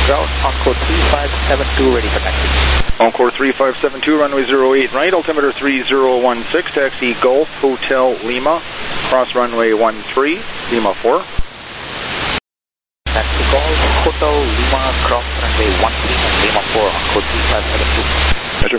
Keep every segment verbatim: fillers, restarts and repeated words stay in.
Ground, Encore three five seven two, ready for taxi. Encore three five seven two, runway zero eight right, altimeter three zero one six, taxi Golf Hotel Lima, cross runway one three, Lima four. Taxi Golf Hotel Lima, cross runway one three, Lima four, Encore three five seven two. Roger.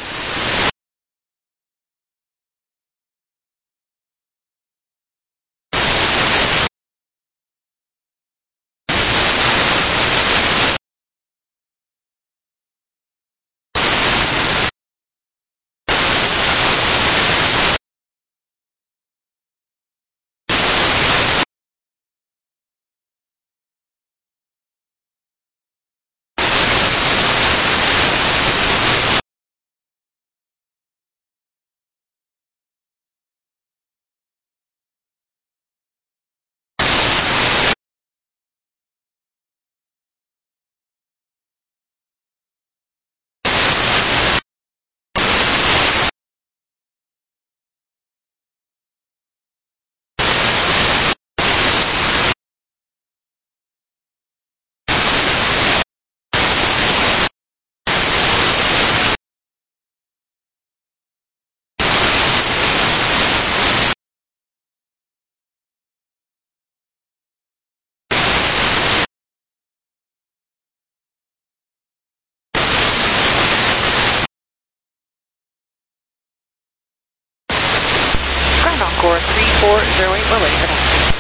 Encore three four zero eight, we're ready for taxi.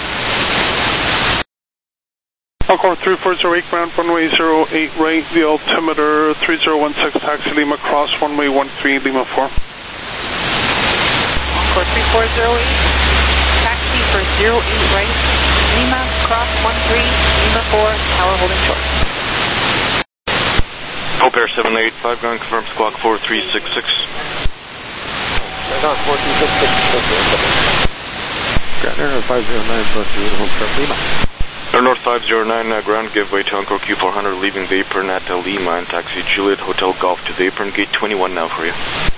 Encore three four zero eight, ground runway zero eight right, the altimeter three zero one six, taxi Lima, cross runway one three, Lima four. Encore three four zero eight, taxi for zero eight right, Lima, cross one three, Lima four, tower holding short. Hope Air seven eight five, ground confirmed, squawk four three six six. Right on, four three six six. Ground Air five zero nine plus zero, home from Lima. Air North five zero nine, uh, ground give way to Encore Q four hundred, leaving the apron at uh, Lima and taxi Juliet Hotel Golf to the apron, gate twenty-one now for you.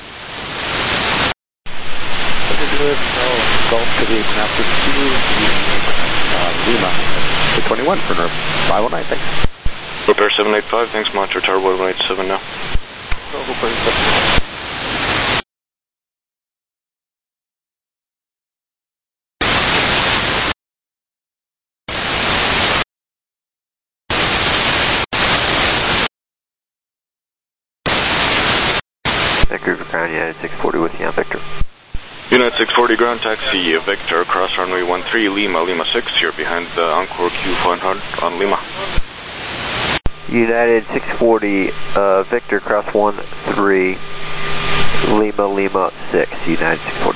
Juliet Hotel Golf to the apron after two, uh, Lima, to twenty-one for Nerve five oh nine, thanks. Hope Air seven eight five, thanks, monitor tower one eight seven now. No, Hope Air seven. Victor, ground United six forty with you on Victor. United six forty, ground taxi Victor, cross runway one three, Lima, Lima six, you're behind the Encore Q four hundred on Lima. United six forty, uh, Victor, cross one three, Lima, Lima six, United six forty.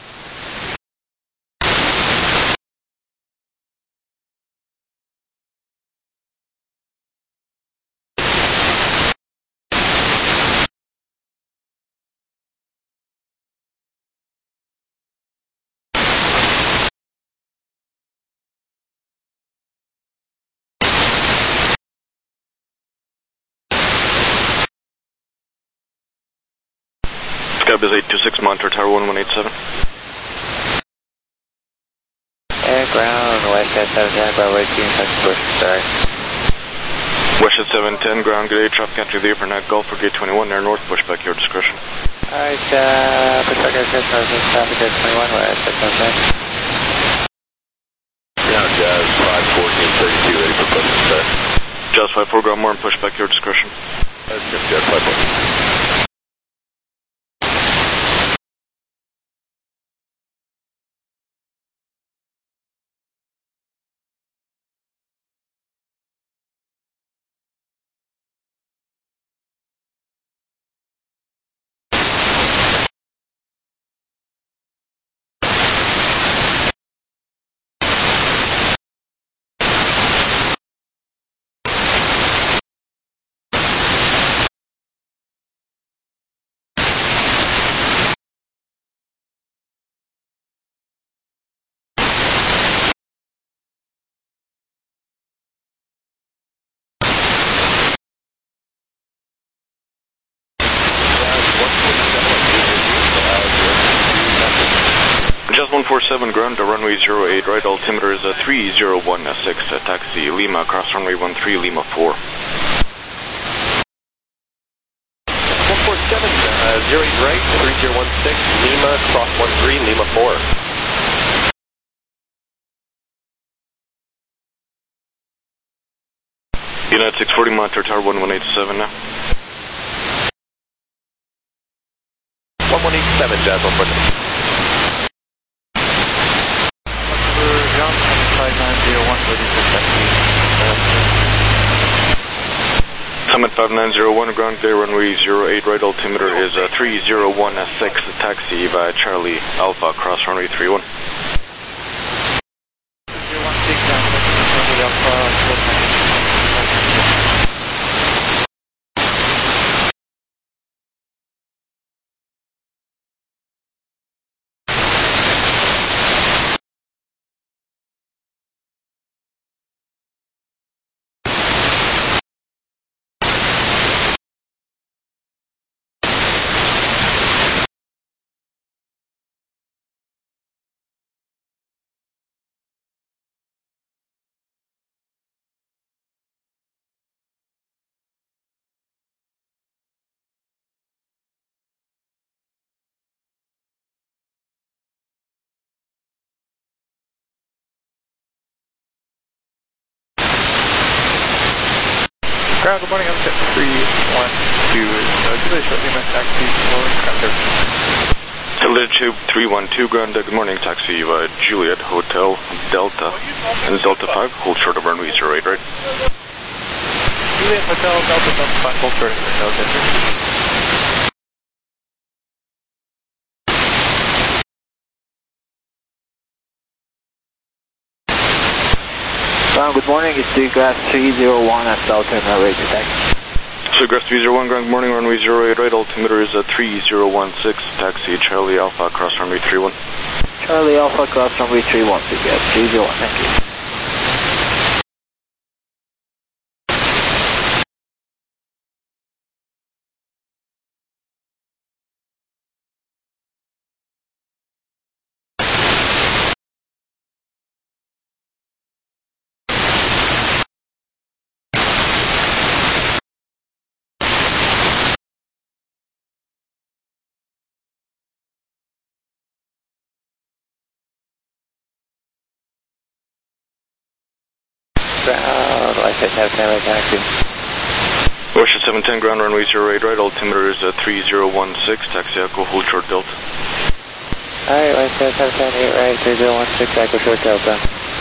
Skybiz eight two six, monitor tower one one eight seven. Air ground, West at seven ten, by way team, push, sorry. West at seven ten, ground, good day, traffic entry the apron at Golf for gate twenty-one, Air North, pushback your discretion. Alright, uh, pushback your discretion, traffic at twenty-one, West at seven ten. Ground Jazz five fourteen thirty-two, ready for push, sir. Jazz five four, ground more and pushback your discretion. That's good, Jazz five four. one four seven, ground to runway zero eight right, altimeter is uh, three zero one six, uh, taxi Lima, cross runway one three, Lima four. uh, zero eight right, three zero one six, Lima, cross one three, Lima four. United six forty, monitor tower one one eight seven now. one one eight seven, Jazz one foot. five nine zero one, ready for taxi. Summit five nine zero one, ground clear, runway zero eight right, altimeter is uh, three zero one six, taxi via Charlie Alpha, cross runway three one. zero one six, Charlie Alpha, Ground, good morning, I'm set three one two, uh, Juliet short Lima taxi for Cracker. Juliet Tube three one two, ground, uh, good morning, taxi uh, Juliet Hotel Delta, and Delta five, hold short of runway zero eight right. Juliet Hotel Delta Delta five, hold short of Delta five. Ground, good morning, it's Seagrass three zero one at Southern, ready to taxi. Seagrass three zero one, ground, good morning, runway zero eight right, altimeter is uh, three zero one six, taxi Charlie Alpha, cross runway three one. Charlie Alpha, cross runway three one, Seagrass three zero one, thank you. Ground, I said have ten right taxi. Ocean seven ten, ground, runway zero eight right, altimeter is uh, three zero one six, taxi Echo, hold short Delta. Alright, I said have ten eight right, three zero one six, Echo short Delta.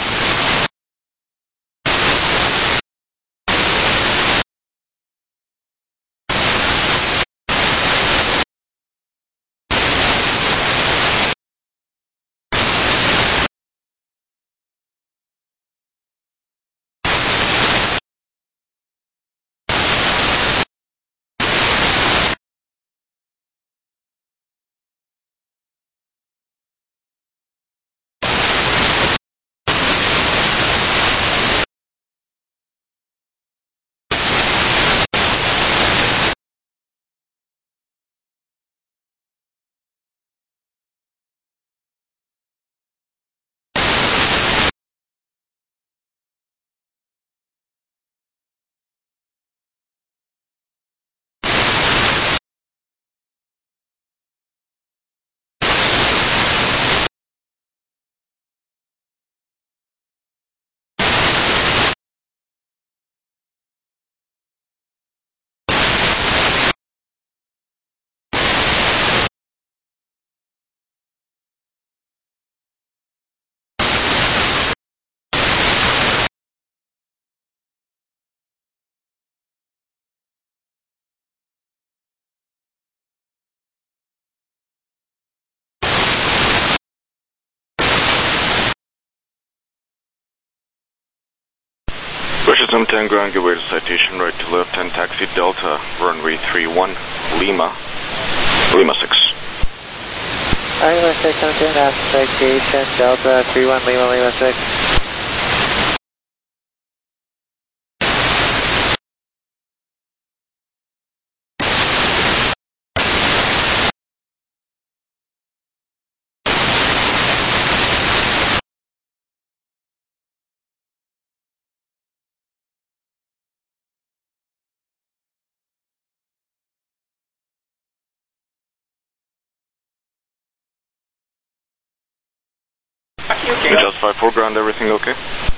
Ocean seven ten, ground, give way to citation, right to left, ten, taxi Delta, runway three one, Lima, Lima six. Alright, I said come to an citation, Delta three one Lima Lima six. Just five four ground, everything okay?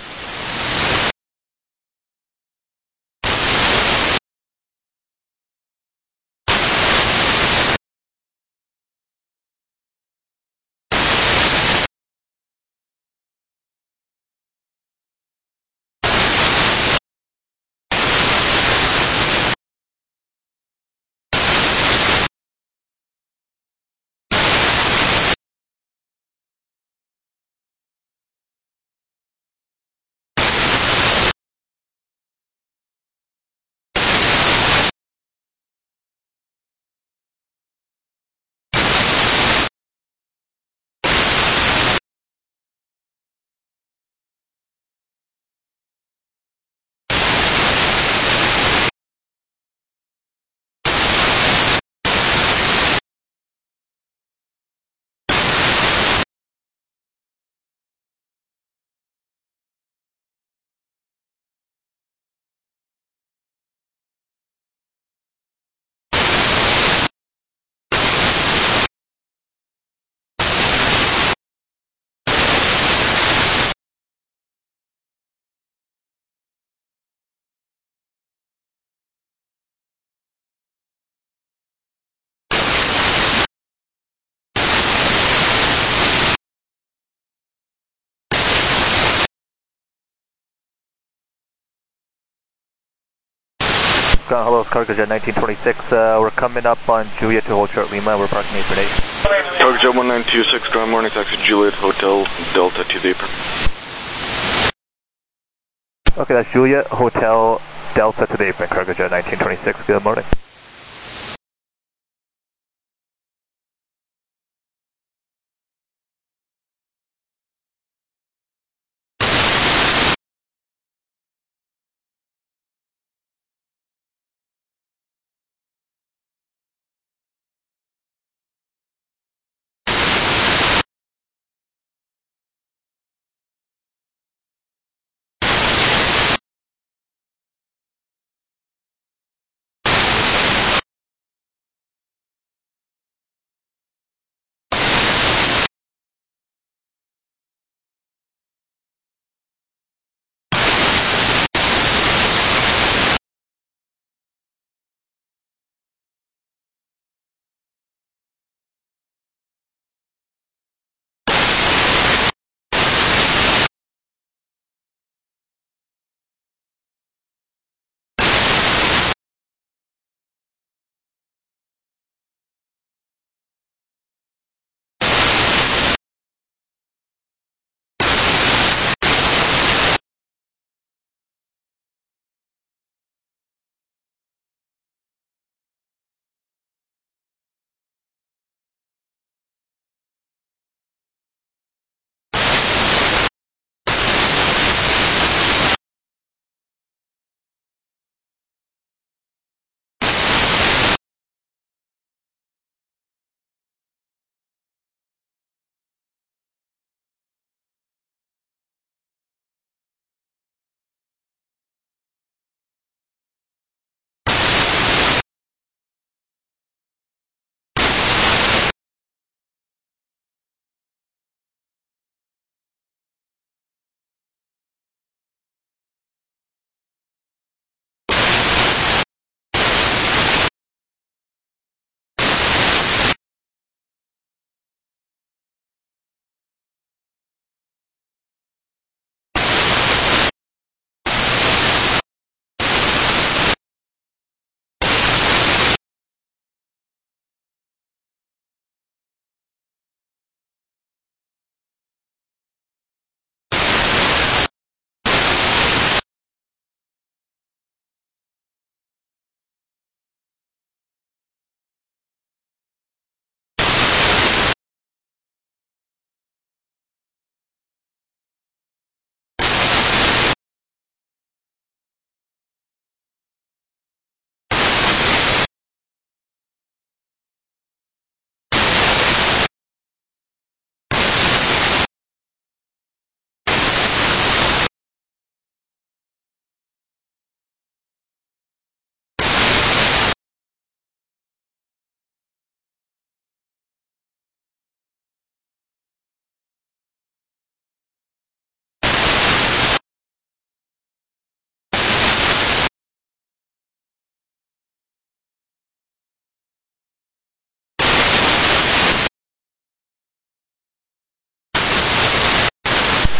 Ground, hello, it's Cargojet nineteen twenty-six. Uh, we're coming up on Juliet to Hotel Lima. We're parking eight for eight. Cargojet one nine two six, ground morning taxi Juliet Hotel Delta to the apron. Okay, that's Juliet Hotel Delta to the apron. Cargojet nineteen twenty-six. Good morning.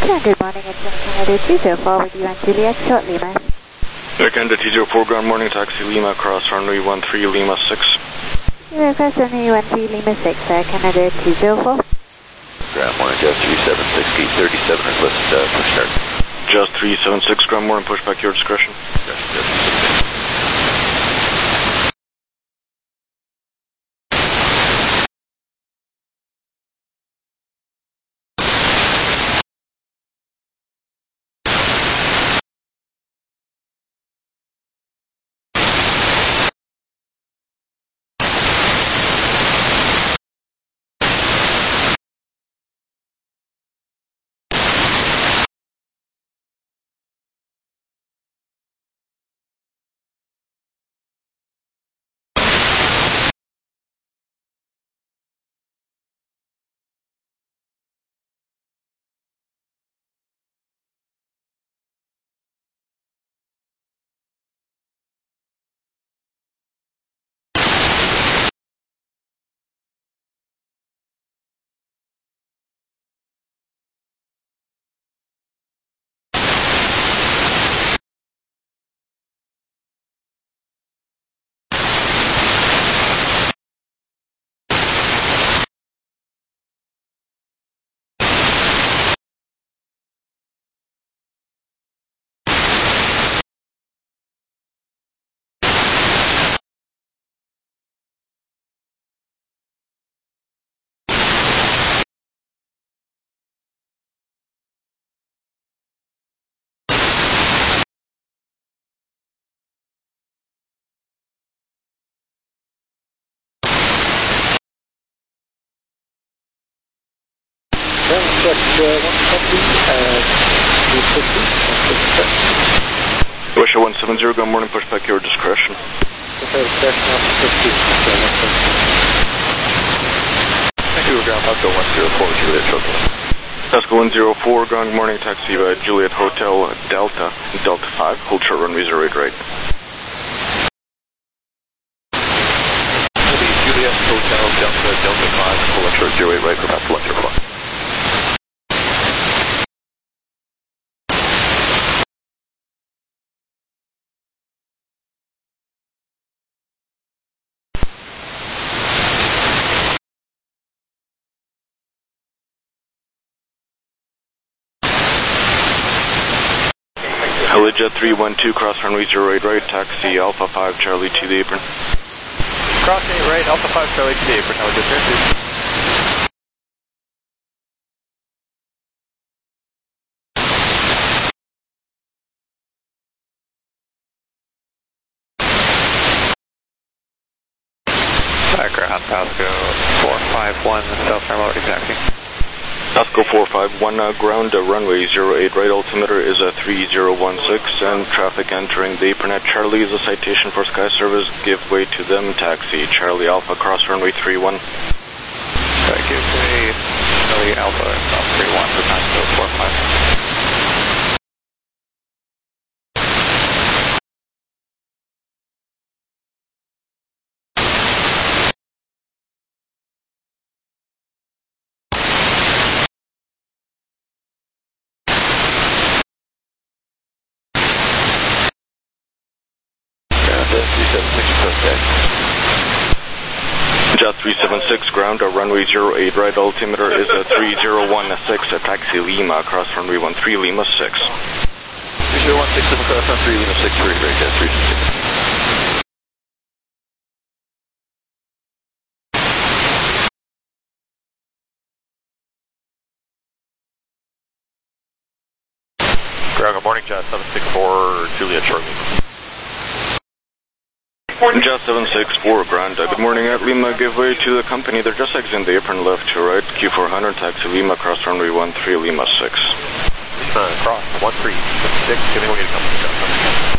Good morning, it's Canada two zero four with you and Juliet, short Lima. Air Canada two zero four, ground morning, taxi Lima, cross runway one three, Lima six. You're across runway one three, Lima six, Air Canada two zero four. Ground morning, just three seven six, gate thirty-seven, request uh, push start. Just three seven six, ground morning, push back your discretion. Just, just, Russia one seven zero, good morning, push back your discretion. Thank you, ground Pasco one zero four, Juliet Hotel. Pasco one zero four, ground morning, taxi by Juliet Hotel, Delta, Delta five, hold short runway zero eight right. Juliet Hotel, Delta, Delta five, hold short zero eight right for Pasco one zero four. Helijet three one two, cross runway zero eight right, taxi Alpha five, Charlie to the apron. Cross eight right, Alpha five, Charlie to the apron, Helijet zero two. Background, Pasco four five one, South Terminal taxi. Pasco four five one, uh, ground uh, runway zero eight right, altimeter is a uh, three zero one six, and traffic entering the apron at Charlie is a citation for Sky Service, give way to them, taxi Charlie Alpha, cross runway three one. Uh, give way, Charlie Alpha, South three one for Pasco four five. Just three seven six, ground, uh, runway zero eight right, altimeter is a uh, three zero one six, uh, taxi Lima, cross runway one three, Lima six. three zero one six, cross on three, Lima six, three, right, three six. Ground, good morning, Jet seven six four, Juliet short Lima. Just seven six four, ground, uh, good morning at Lima, give way to the company, they're just exiting the apron left to right, Q four hundred, taxi Lima, cross runway one three, Lima six. Lima, cross, one three, six, giving way to company.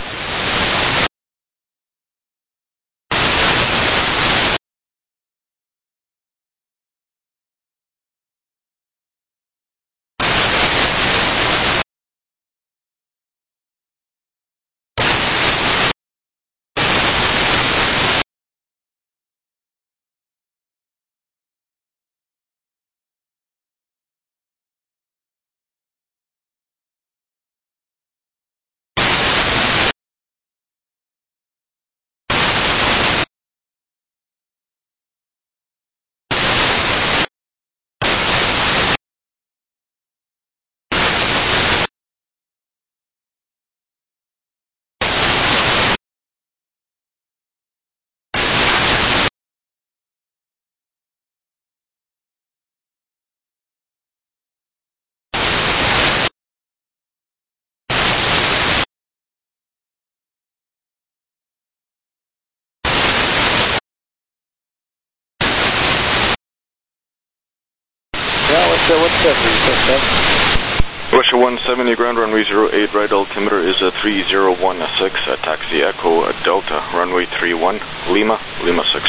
Russia one seventy, request taxi. Russia one seventy, ground runway zero eight right, altimeter is a three zero one six, uh, taxi Echo Delta, runway three one, Lima, Lima six.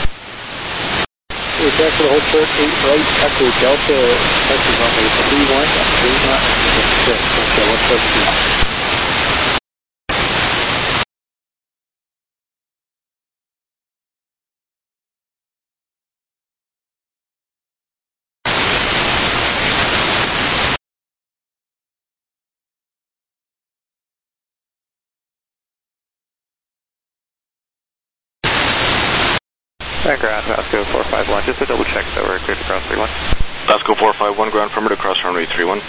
We're back for the whole short eight right, Echo Delta, taxi runway three one, Lima, Lima six, Russia one seventy. Ground, Vasco four five one, just to double check that we're cleared to cross three one. Vasco four five one, ground perimeter, cross runway three one.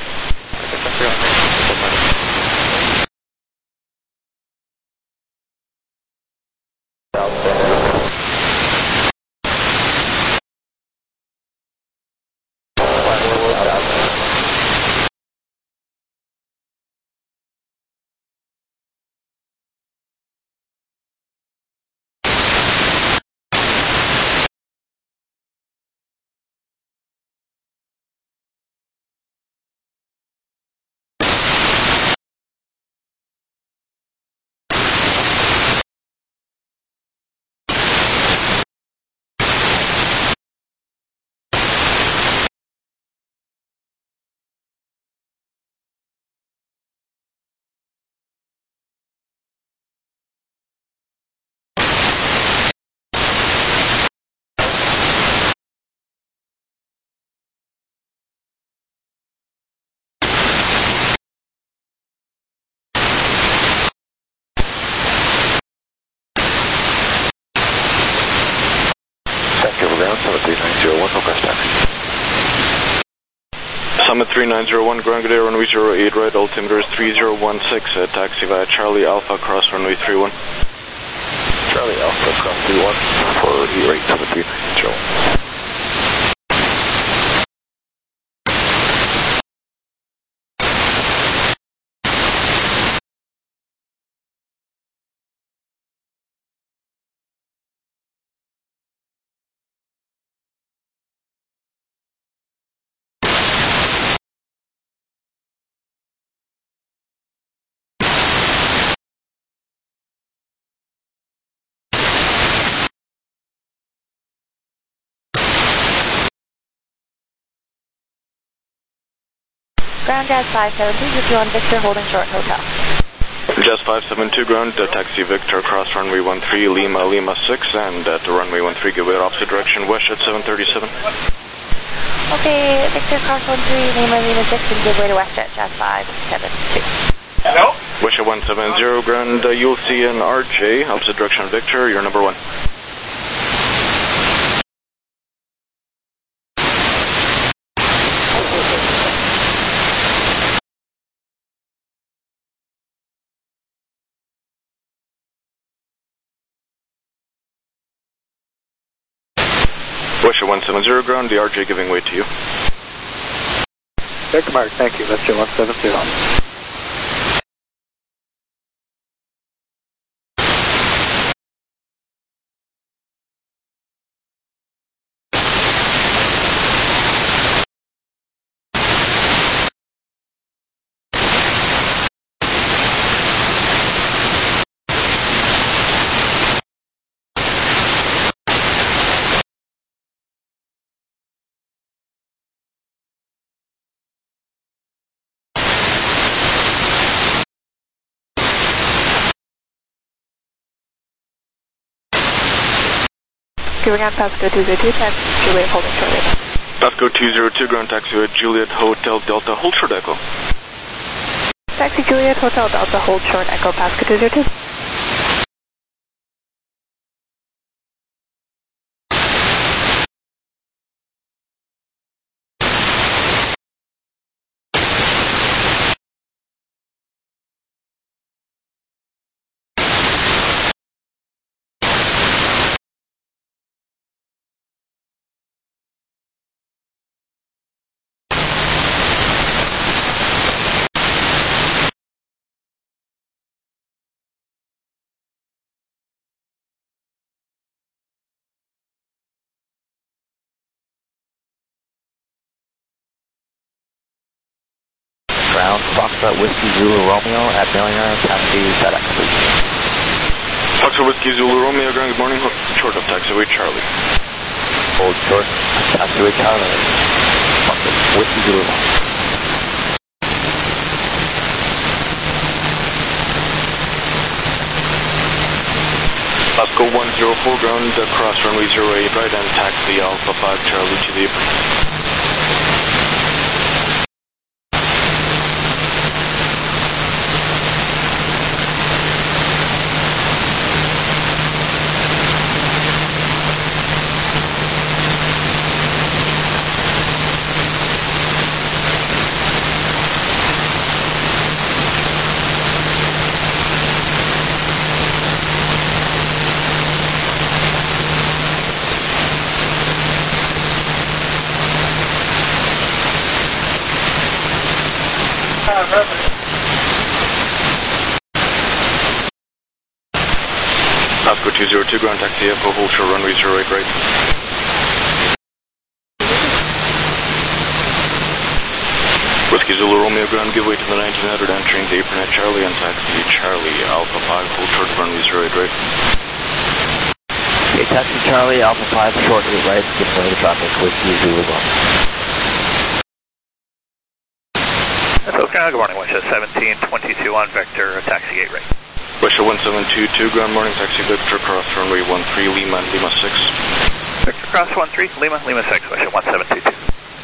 Summit three nine zero one, ground good air, runway zero eight right, altimeter is three zero one six, uh, taxi via Charlie Alpha, cross runway three one. Charlie Alpha, cross three one, for the rate Summit three nine zero one. Ground Jazz five seven two, just on Victor holding short hotel. Jazz five seven two, ground, uh, taxi Victor, cross runway one three, Lima, Lima six, and at uh, runway one three, give way opposite direction, west at seven thirty-seven. Okay, Victor, cross one three, Lima, Lima six, and give way to west at Jazz five seven two. Hello? West at one seven zero, ground, uh, you'll see an R J, opposite direction Victor, you're number one. Western one seven zero, ground, the R J giving way to you. Victor Mark, thank you, Western one seven zero. Giving on Pasco two zero two, taxi Juliet holding short Echo. Pasco two zero two, ground taxi at Juliet Hotel Delta, hold short Echo. Taxi Juliet Hotel Delta, hold short Echo, Pasco two zero two. Foxtrot Whiskey Zulu Romeo at Millionaire, taxi FedEx, please. Foxtrot Whiskey Zulu Romeo, ground, good morning, short of taxiway Charlie. Hold short, taxiway Charlie, Foxtrot Whiskey Zulu Romeo. Osco one zero four, ground, uh, cross runway zero eight right and taxi Alpha five Charlie to the apron. Osco two zero two, ground taxi Echo, hold short runway zero eight right. Whiskey Zulu Romeo, ground, give way to the nineteen hundred, entering the apron at Charlie and taxi Charlie Alpha five, hold short runway zero eight right. Okay, taxi Charlie Alpha five, short eight right, giving way to traffic, Whiskey Zulu Romeo. Good morning, Westshore seventeen twenty-two on Vector, taxi eight right. Westshore one seven two two, ground, morning, taxi Victor, cross runway one three, Lima, Lima six. Victor, cross one three, Lima, Lima six, Westshore one seven two two.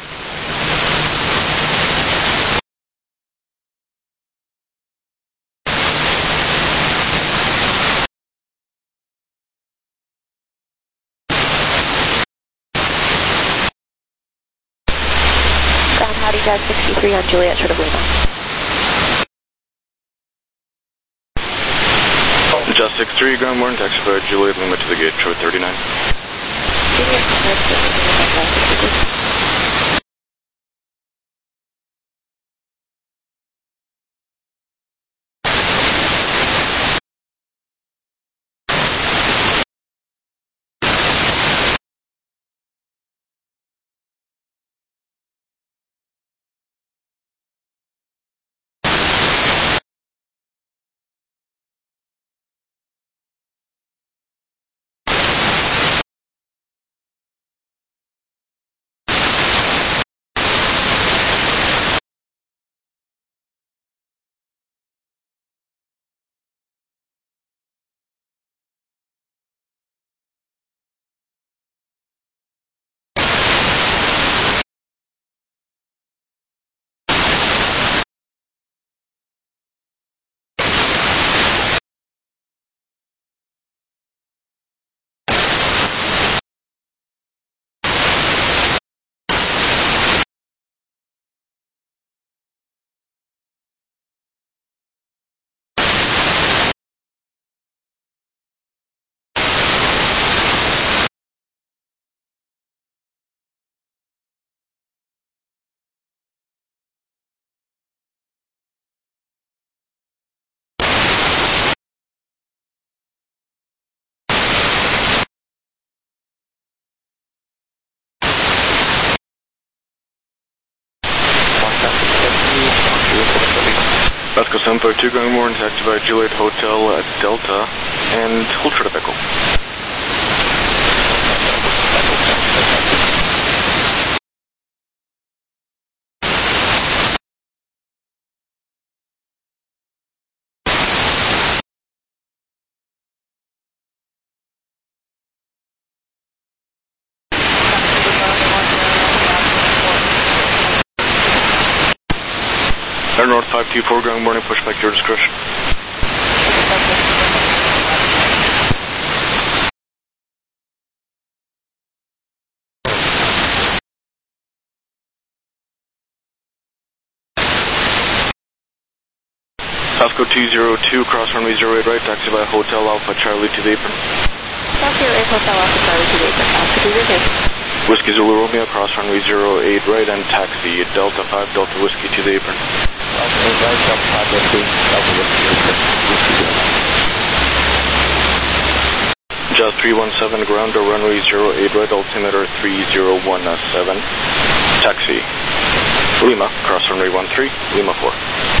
Ground Howdy Guard sixty-three on Juliet, short of Lima. Just six three, ground, morning, taxi by Juliet, Lima to the gate, short thirty-nine. Osco seven five two, ground, morning, taxi by Juliet Hotel at Delta, and hold short of Echo. Air North five two four, ground, morning, push back your discretion. Osco two zero two, cross runway zero eight right, taxi by Hotel Alpha Charlie to the apron. Taxi eight Hotel Alpha Charlie to the apron, Oscar two zero two. Whiskey Zulu Romeo, cross runway zero eight right and taxi Delta five, Delta Whiskey to the apron. Delta eight right, Delta five Whiskey, Delta Whiskey to the apron. Just three one seven, ground to runway zero eight right, altimeter three zero one seven. Taxi Lima, cross runway one three, Lima four.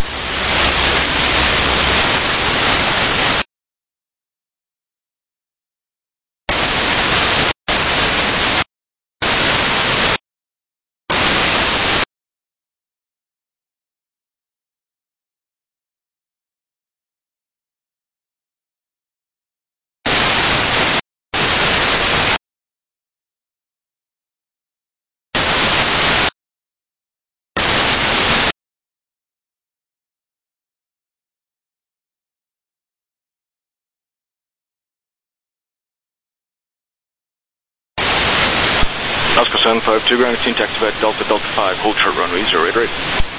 Oscar seven five two, ground scene, taxi back Delta Delta five, hold short runway zero eight right.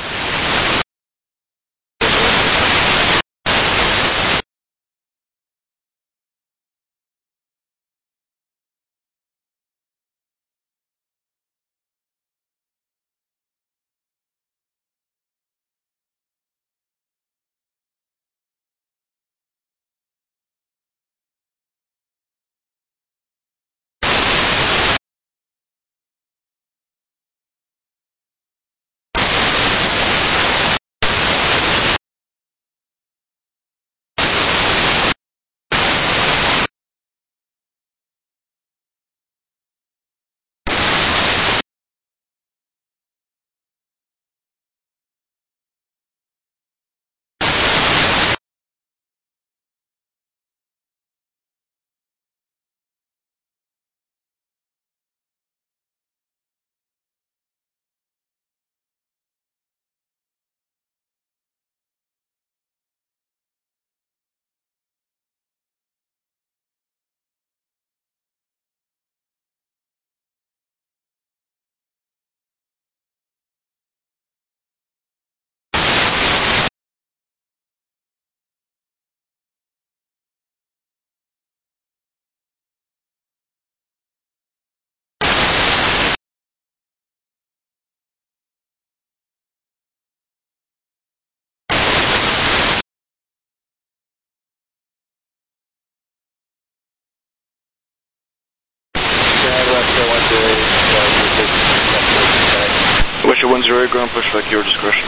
Wish one zero eight, ground pushback, your discretion.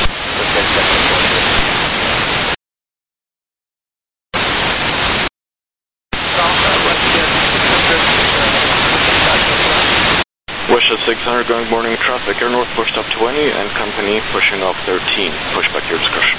Wish six hundred, ground morning traffic, air north pushed up twenty, and company pushing off thirteen. Pushback, your discretion.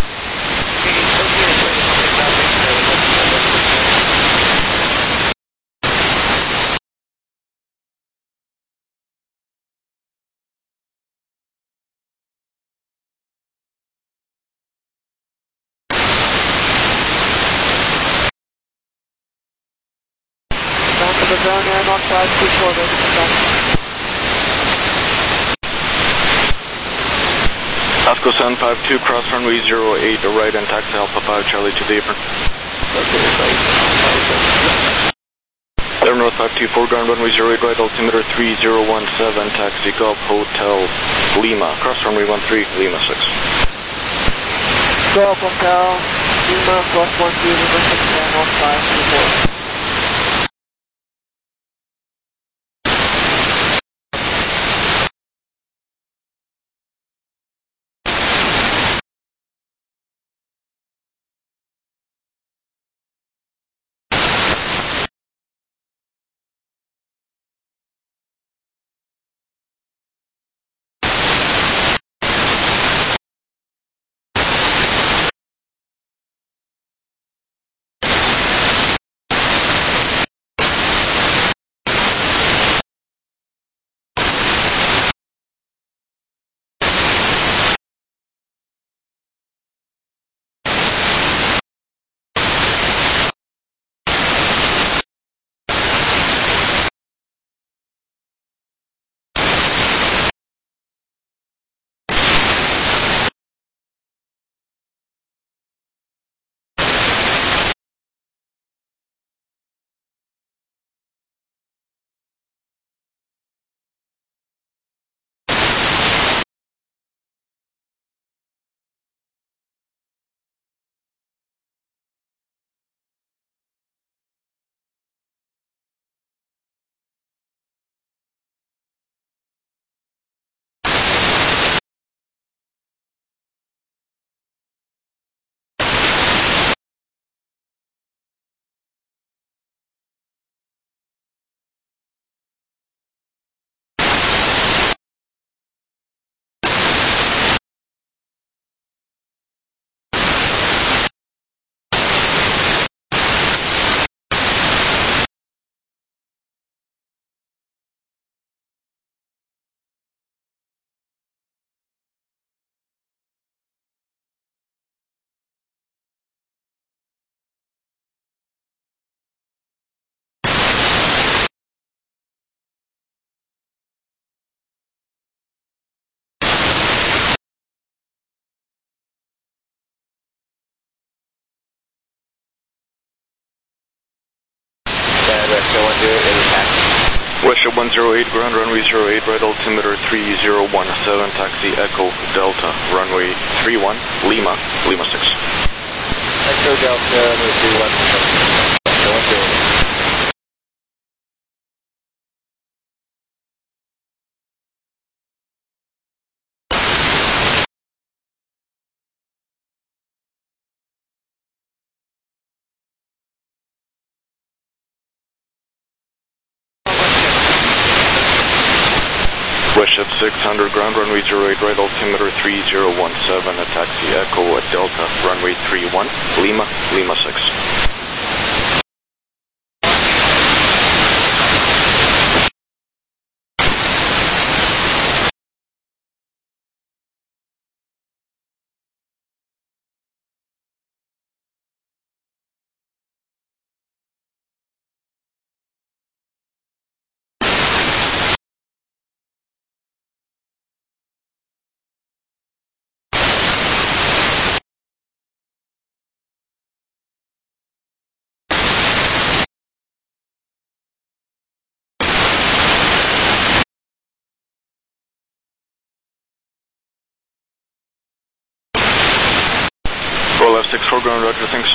The ground air north five two quarters. Oscar seven five two, cross runway zero eight, right and taxi Alpha five Charlie to the apron. Air north five two four, ground runway zero eight, right altimeter three zero one seven, taxi Golf Hotel Lima, cross runway one three, Lima six. Golf Hotel Lima, cross one three, Lima six, air north five two four. Westship one zero eight, ground runway zero eight, right altimeter three zero one seven, taxi Echo Delta, runway three one, Lima, Lima six. Echo Delta, runway three one, Echo one zero. Westship six hundred, ground runway zero eight, right altimeter three zero one seven, a taxi Echo Delta, runway three one, Lima, Lima six. Roll F six four, ground roger, thanks.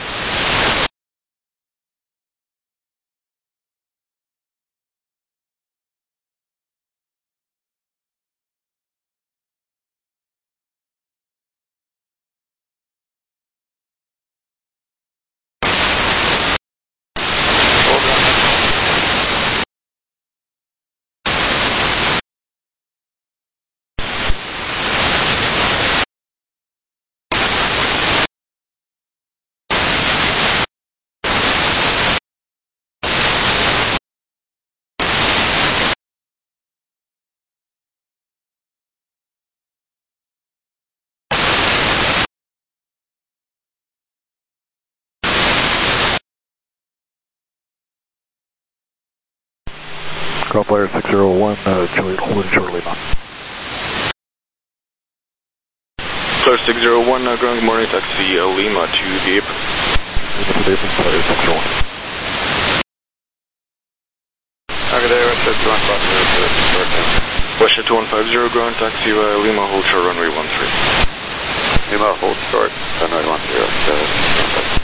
Ground Flyer six zero one, uh, Juliet Holden, short Lima. Flyer six zero one, uh, ground, good morning, taxi uh, Lima to the apron. Lima to the apron, Flyer six zero one. Okay, there, Westship two one five zero, short now. Westship two one five zero, ground, taxi uh, Lima, hold short, runway one three. Lima, hold short, runway one zero, seven.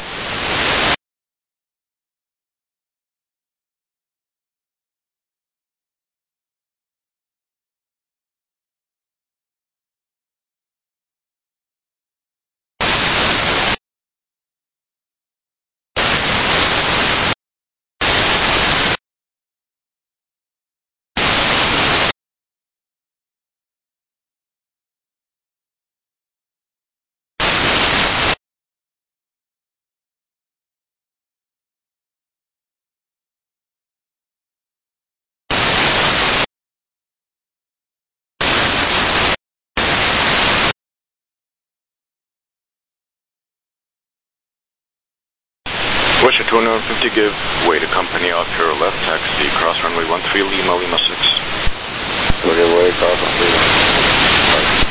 Westship two one fifty, give way to company off your left, taxi cross runway one three, Lima, Lima six. Okay, way cross on three.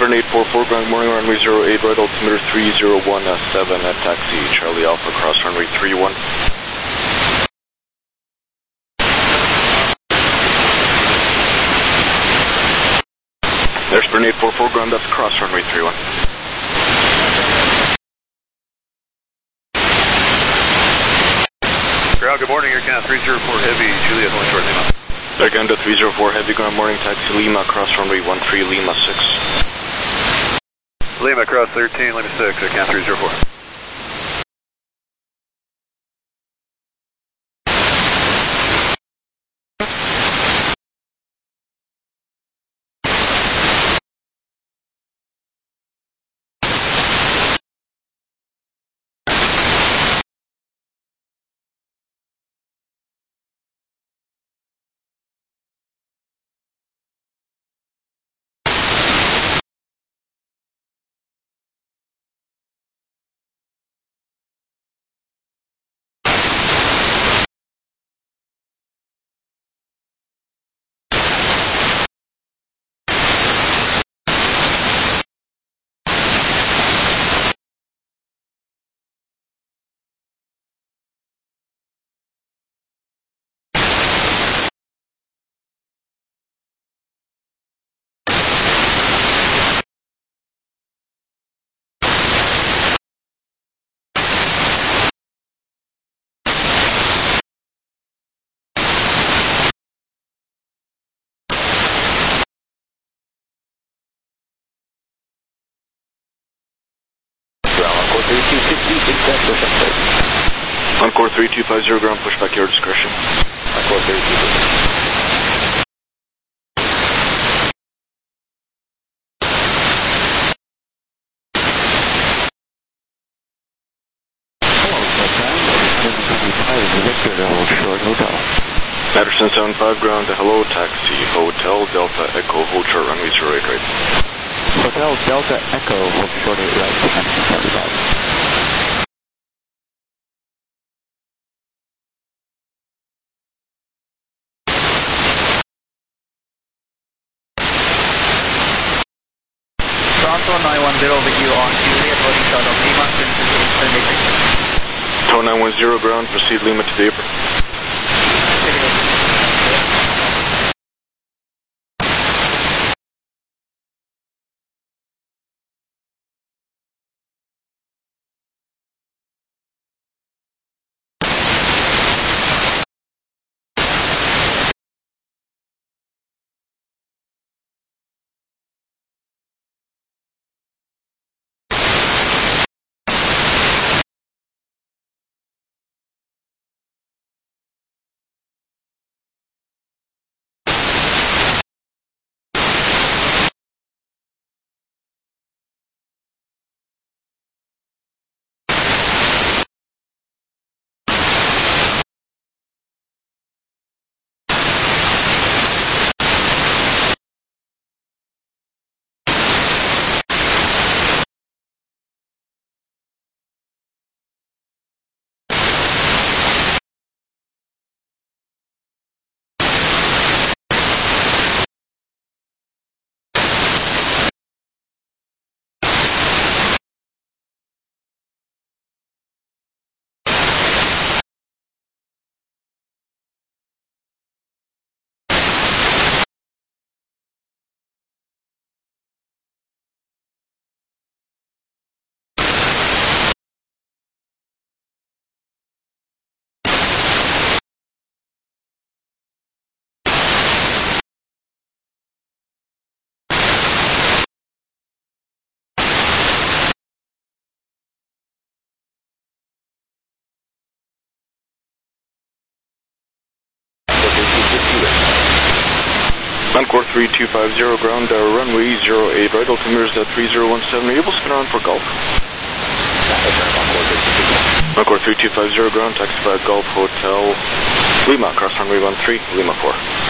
Sprint eight four four, ground morning, runway zero eight right, altimeter three zero one seven at taxi, Charlie Alpha, cross runway three one. There's Sprint eight four four, ground, that's cross runway three one. Ground, good morning, Air Canada three zero four Heavy, Juliet, North Short Lima. Air Canada three zero four Heavy, ground morning, taxi Lima, cross runway one three, Lima six. Lima, cross thirteen, Lima six, Air Canada three zero four. Encore three two five zero, ground, push back your discretion. Encore three two five zero. Patterson seven five, ground to hello, taxi, Hotel Delta Echo, hold short runway zero eight right. Hotel Delta Echo, hold short eight right, Patterson seven five. Toronto nine one zero with you on Juliet, loading short of Lima, Tow nine one zero, ground, proceed Lima to the apron. Encore three two five zero, ground, uh, runway zero eight right, altimeter is uh, three zero one seven, are you able to spin around for Golf? Encore three two five zero, ground, taxi by Golf Hotel Lima, cross runway one three, Lima four.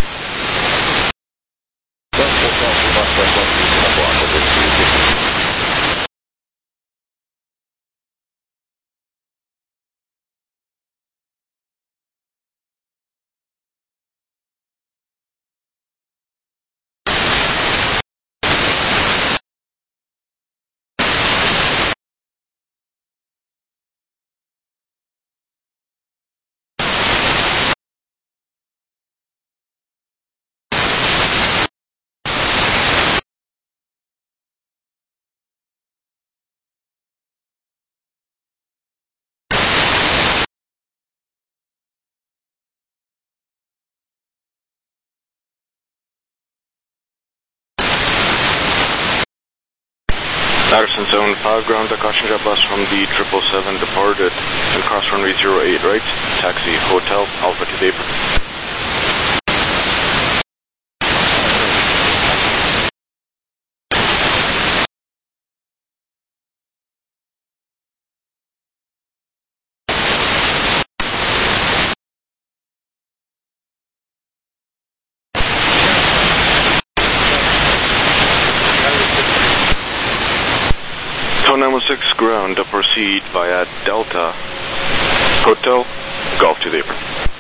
Patterson seven five, ground a caution jet bus from the triple seven departed and cross runway zero eight right, taxi Hotel Alpha to the apron. nine one six ground to proceed via Delta Hotel Golf to the apron.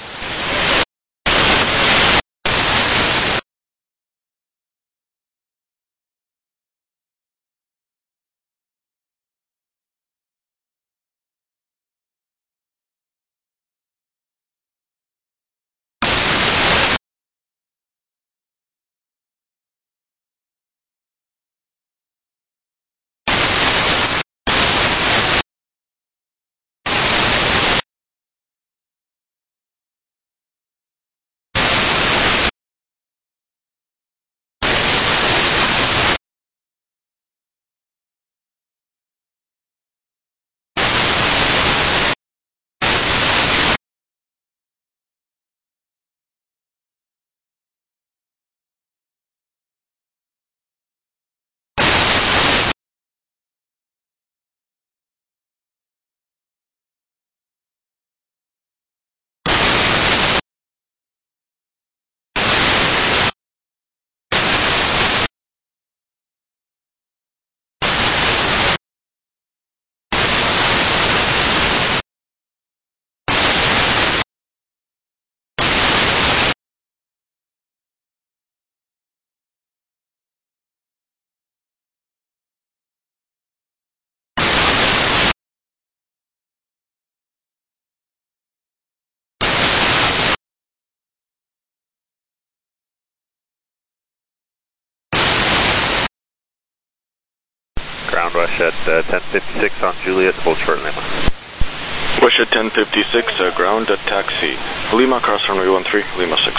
Ground Rush at uh, ten fifty-six on Juliet, hold short Lima. Rush at ten fifty-six, uh, ground at taxi Lima, cross runway one three, Lima six.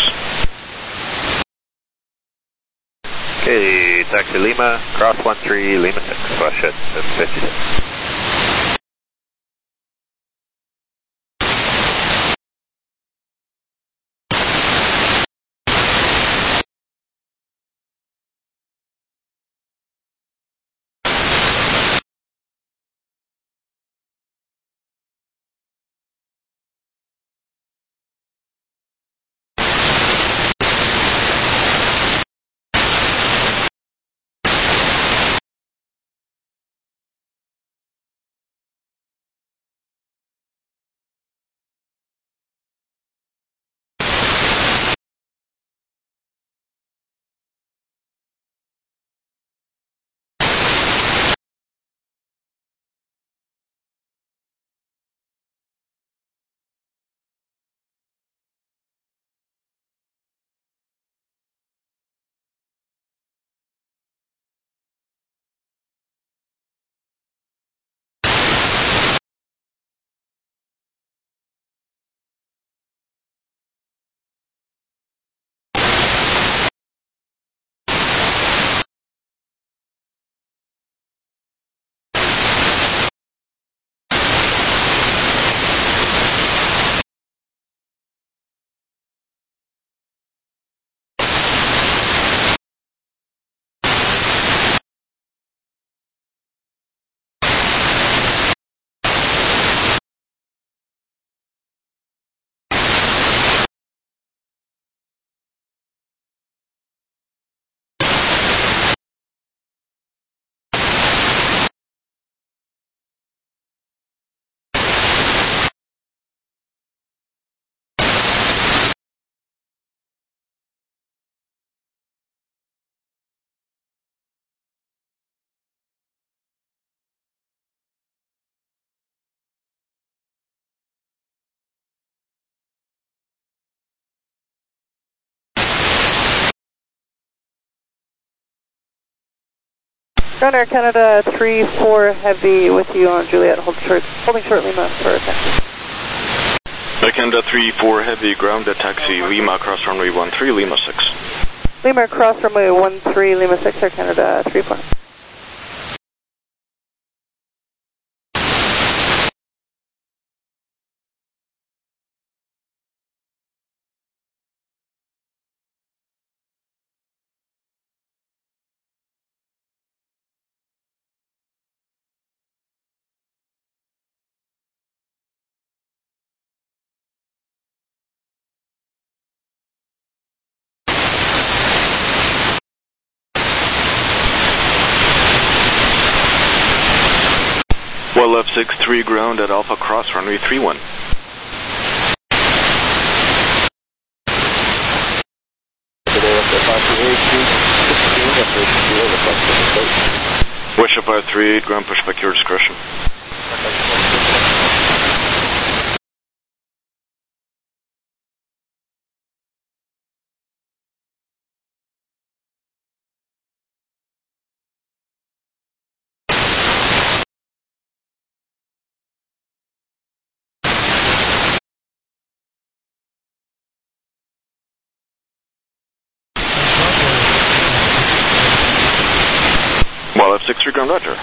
Okay, taxi Lima, cross one three, Lima six, rush at ten fifty-six. Ground Air Canada three four Heavy with you on Juliet, hold short, holding short Lima for taxi. Air Canada three four Heavy, ground at taxi Lima, cross runway one three, Lima six. Lima, cross runway one three, Lima six, Air Canada three four. six three ground at Alpha Cross, runway three one. Wish up five three eight, ground pushback, your discretion. Well, F six three ground, roger.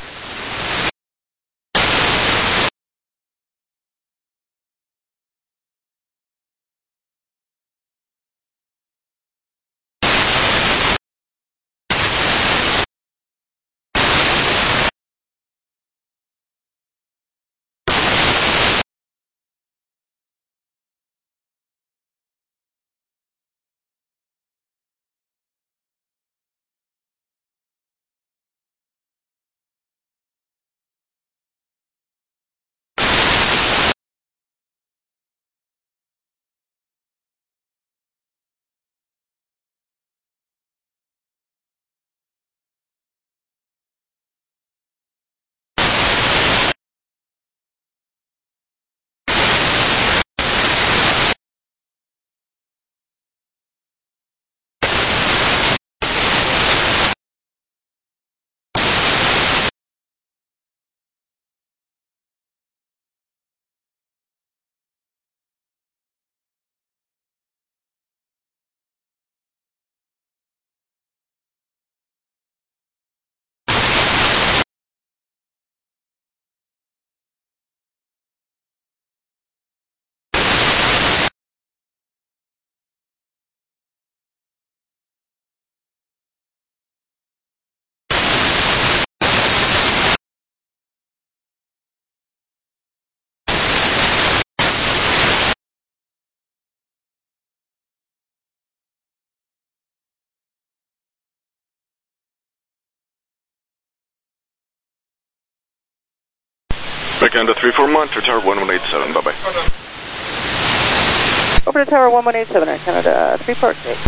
Back into three four Monitor Tower one one eight seven, bye-bye. Over to Tower one one eight seven, Air Canada, three four eight.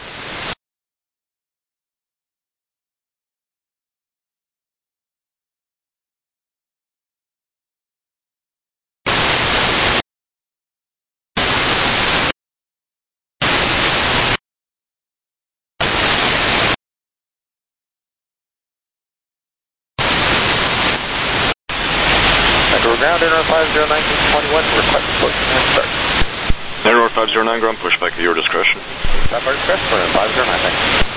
Ground Air five zero nine twenty-one, request push and start. Air five zero nine, ground pushback at your discretion. Stop our express for five zero nine, thanks.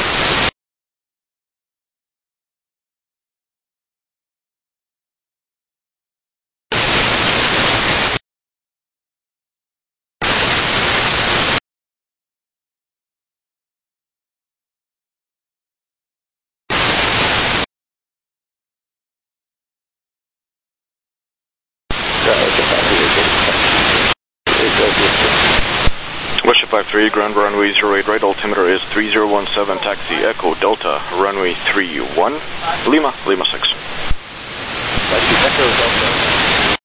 Westship five three, ground runway zero eight right, altimeter is three zero one seven, taxi Echo Delta, runway three one, Lima, Lima six. Taxi Echo Delta,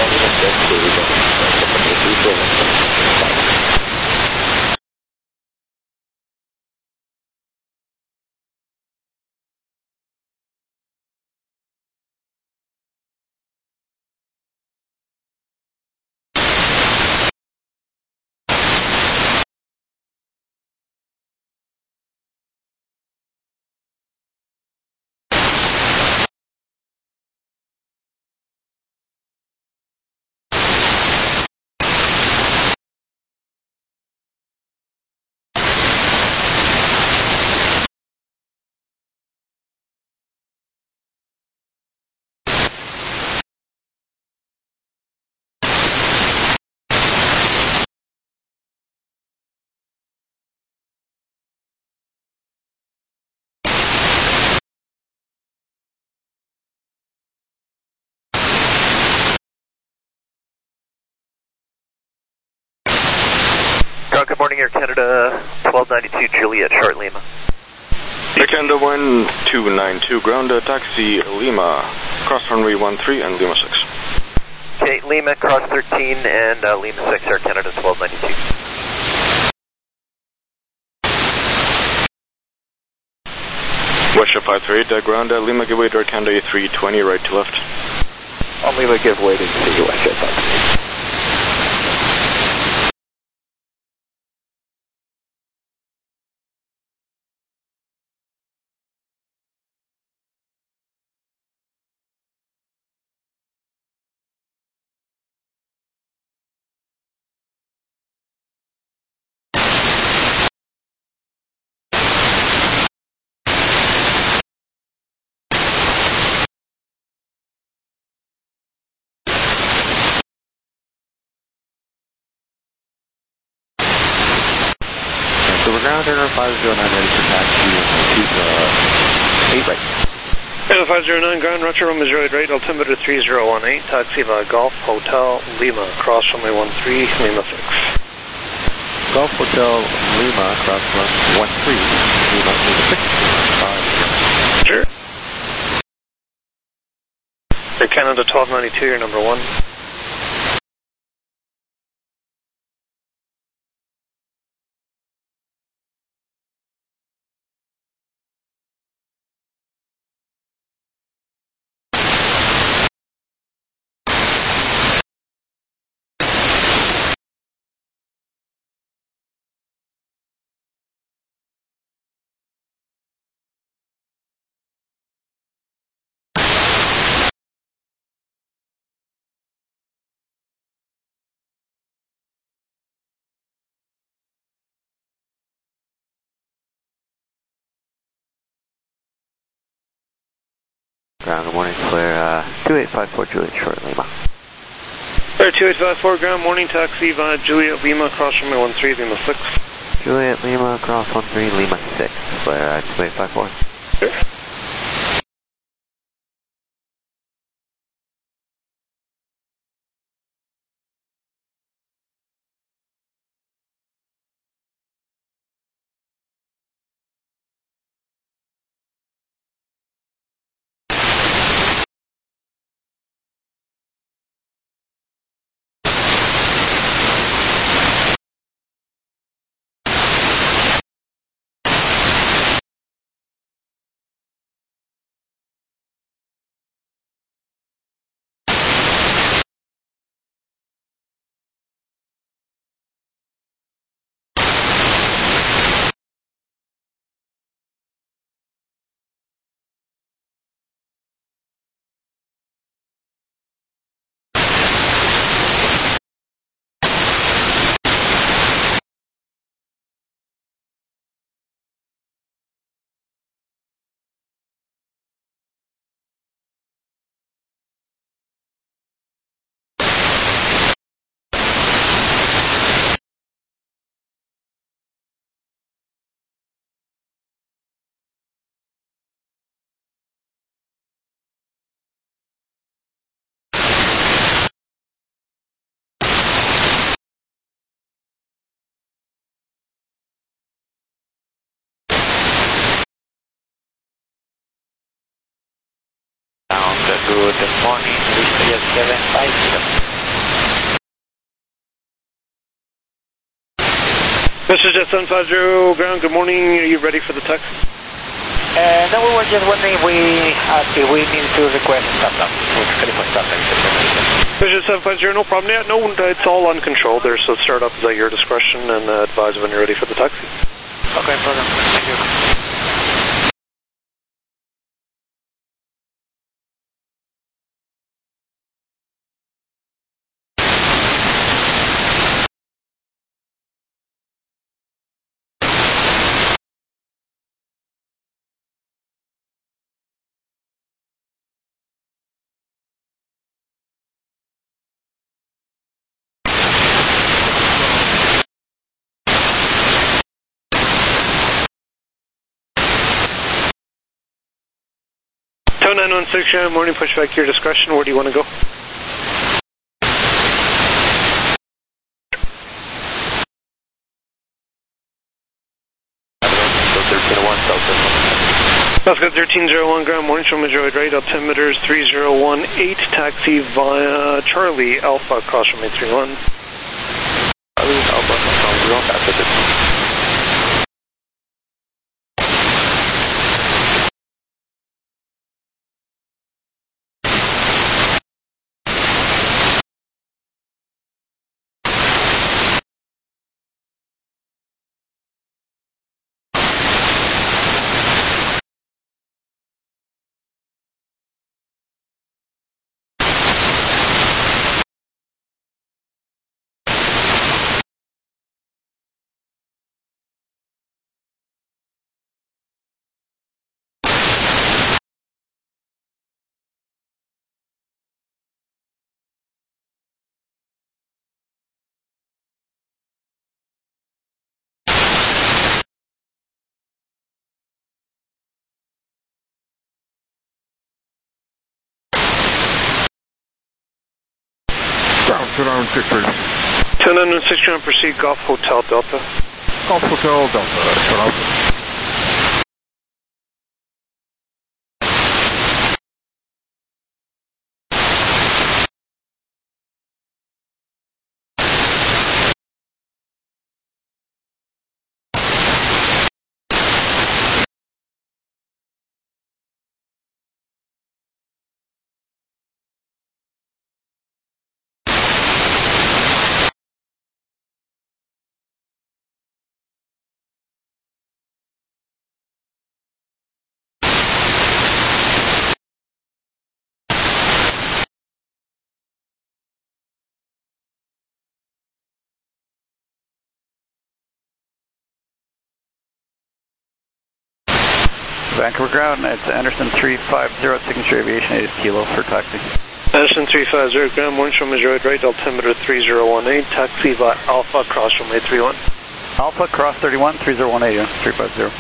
Good morning, Air Canada, twelve ninety-two Juliet, Short Lima. Air Canada one two nine two, ground uh, taxi Lima, cross runway one three and Lima six. Okay, Lima, cross thirteen and uh, Lima six, Air Canada twelve ninety-two. Westjet five three eight, uh, ground, uh, Lima give way to Air Canada three twenty, right to left. On Lima give way to Westjet five three eight. So we're ground Air five zero nine ready for taxi to uh, eight right. Air five zero nine, ground Roger, runway zero eight right, altimeter three zero one eight, taxi via Golf Hotel Lima, cross runway one three, Lima six. Golf Hotel Lima, cross runway one three, Lima six. Uh, sure. Air Canada twelve ninety-two, you're number one. Ground, good morning, Claire, uh, two eight five four Juliet, short Lima. Claire two eight five four, ground, morning, taxi via Juliet Lima, cross runway one three, Lima six. Juliet Lima, cross one three, Lima six, Claire, uh, two eight five four. Sure. Good morning, Jet seven five zero. Mister Jet seven five zero, ground, good morning, are you ready for the taxi? Uh, no, we were just wondering we, uh, if we need to request stop down with California stop down. Mister Jet seven five zero, no problem yet. No, it's all uncontrolled there, so start up is at your discretion and uh, advise when you're ready for the taxi. Okay, problem. Thank you. nine one six, uh, morning, push back to your discretion. Where do you want to go? thirteen oh one, South Oscar thirteen zero one, ground morning, show Madrid right, altimeter three zero one eight, taxi via Charlie Alpha, cross runway three one. Charlie Alpha, from zero, that's it. two nine six three. two nine six three, proceed Golf Hotel Delta. Golf Hotel Delta, shut up. Vancouver ground, it's Anderson three five zero, Signature Aviation, eight kilo for taxi. Anderson three five zero, ground morning, show Madrid right, altimeter three zero one eight, taxi via Alpha, cross runway three one. Alpha, cross thirty-one, three zero one eight, yeah, three five zero.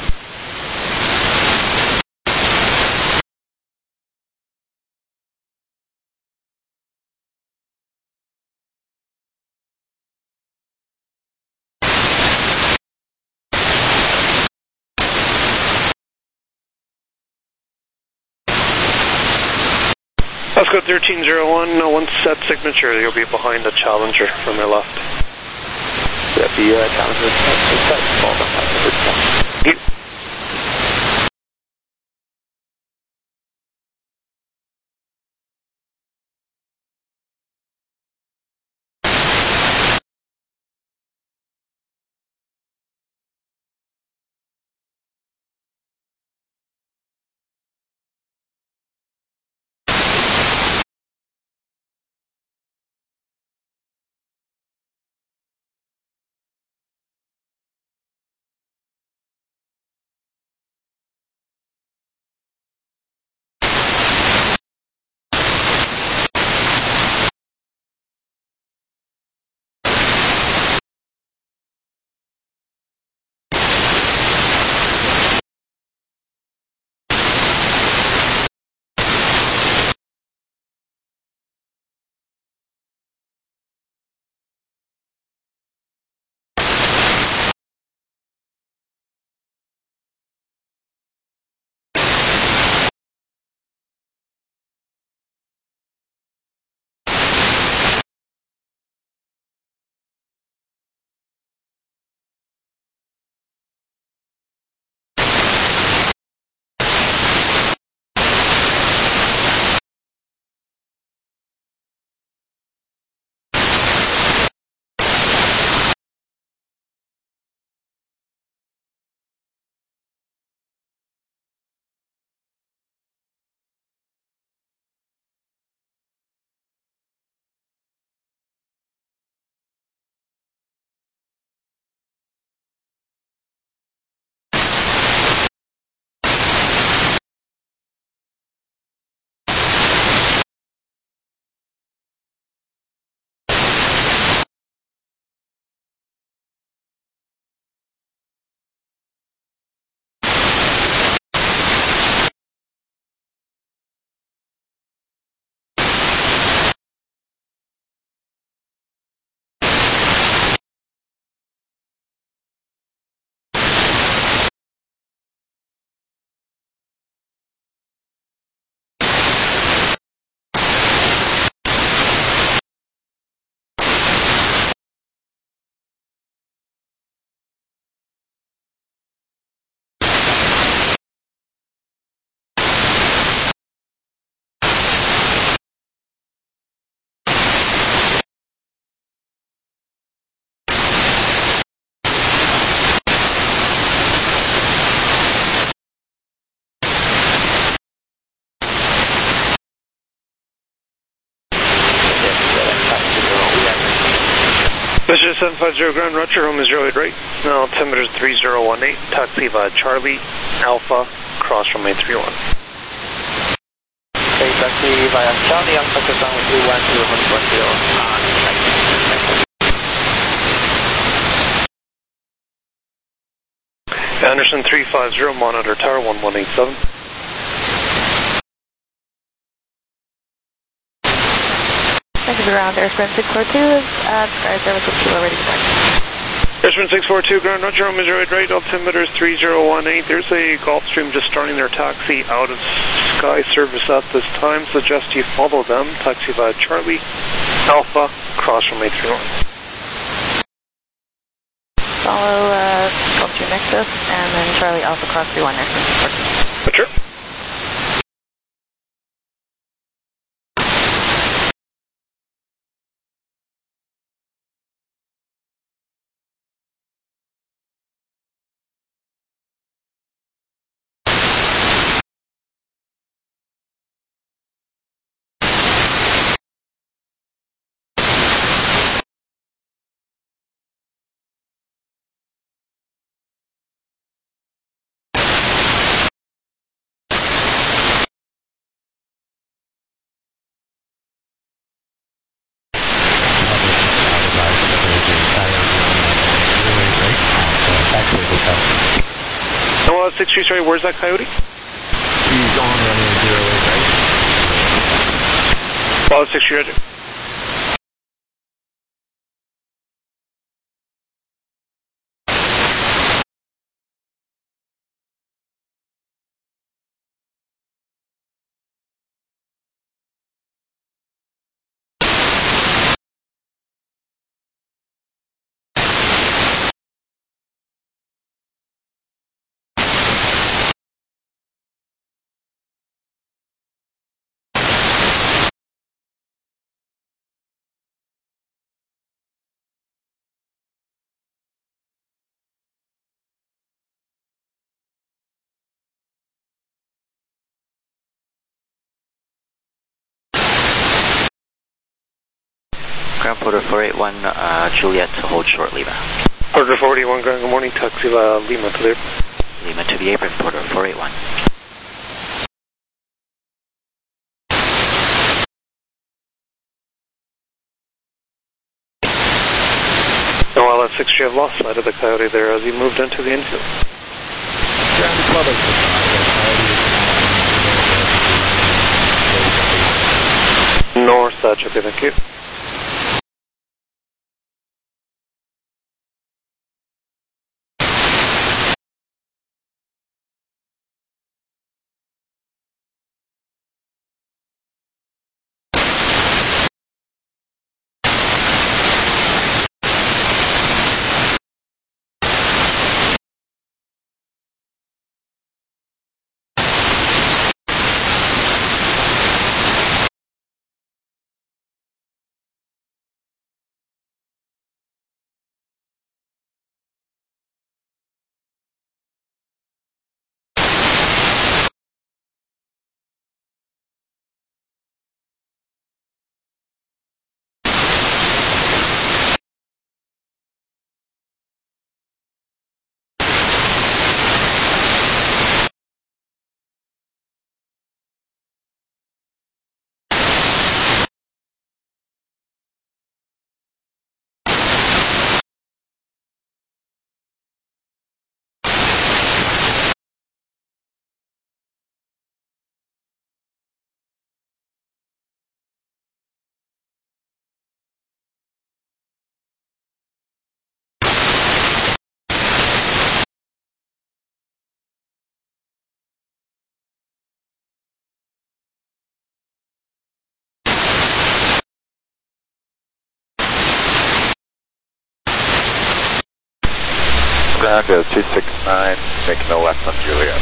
Let's go thirteen zero one, no, once set signature, you'll be behind the Challenger from your left. Yeah, the uh, Challenger is set, fall down, that's seven five zero ground, Roger, home is zero eight right. Now altimeter three zero one eight, taxi via Charlie, Alpha, cross runway three one. Okay, taxi via Charlie, Alpha, cross runway three one, zero one one zero. Anderson three five zero, monitor tower one one eight seven. Thank you, ground, Airsprint six four two, uh, sky service with kilo ready to fly. Airsprint six four two, ground, Roger, home is zero eight right, altimeter three zero one eight. There's a Gulfstream just starting their taxi out of sky service at this time. Suggest you follow them, taxi via Charlie, Alpha, cross runway three one. Follow uh, Gulfstream Nexus, and then Charlie Alpha cross three one, Airsprint six four two. Roger. Well, six three, sorry, where's that Coyote? He's on runway zero eight right. Well, six three, Roger. Ground Porter four eight one, uh, Juliet to hold short Lima. Porter four eight one, ground, good morning, taxi via Lima to the Lima to the apron, Porter four eight one. No, L S six three, I've lost sight of the Coyote there as he moved into the infield. North, that's okay, thank you. Ground to two six nine, making a left on Juliet.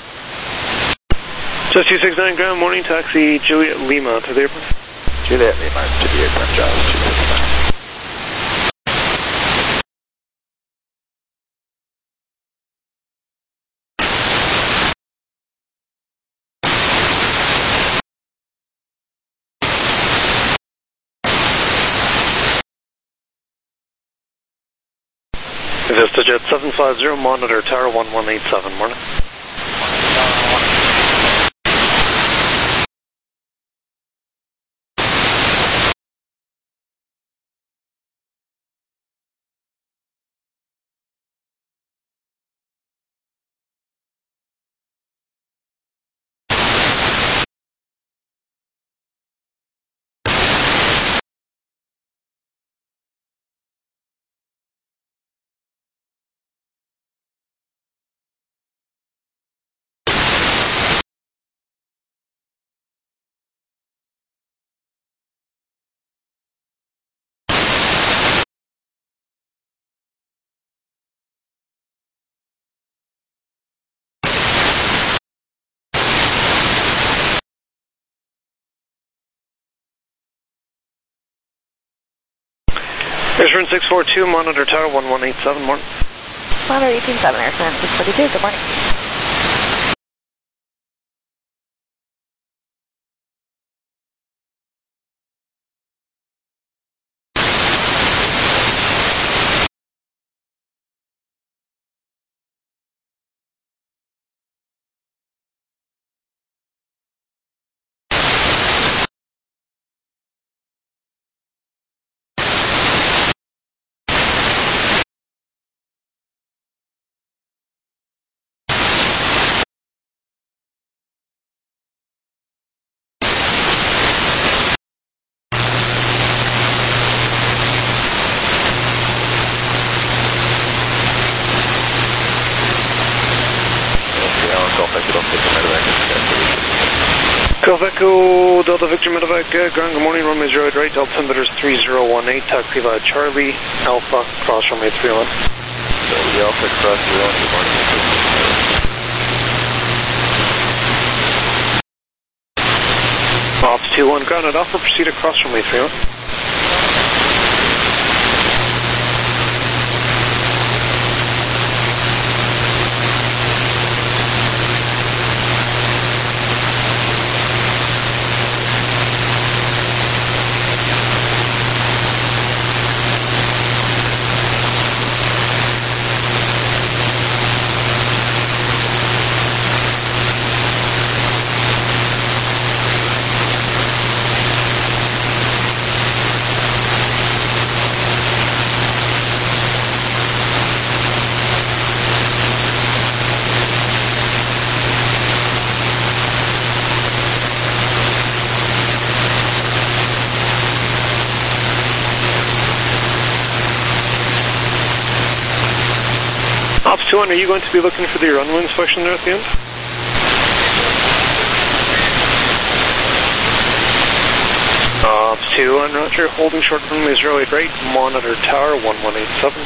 Just two six nine, ground, morning, taxi Juliet Lima to the airport. Juliet Lima to the apron, Giles two six nine. VistaJet seven five zero, monitor tower one one eight seven, morning. Airstream six four two, monitor tower one one eight seven, morning. Monitor eighteen seven, Airstream six forty-two, good morning. Golf Echo, Delta Victor Medevac, uh, ground, good morning, runway zero eight right, altimeter three zero one eight, taxi via Charlie, Alpha, cross runway three one. Charlie Alpha, cross three one, good morning. Ops two one, ground at Alpha, proceed across runway three one. Ops two one, are you going to be looking for the runway inspection there at the end? Ops two one, roger, holding short runway zero eight right, monitor tower one one eight seven.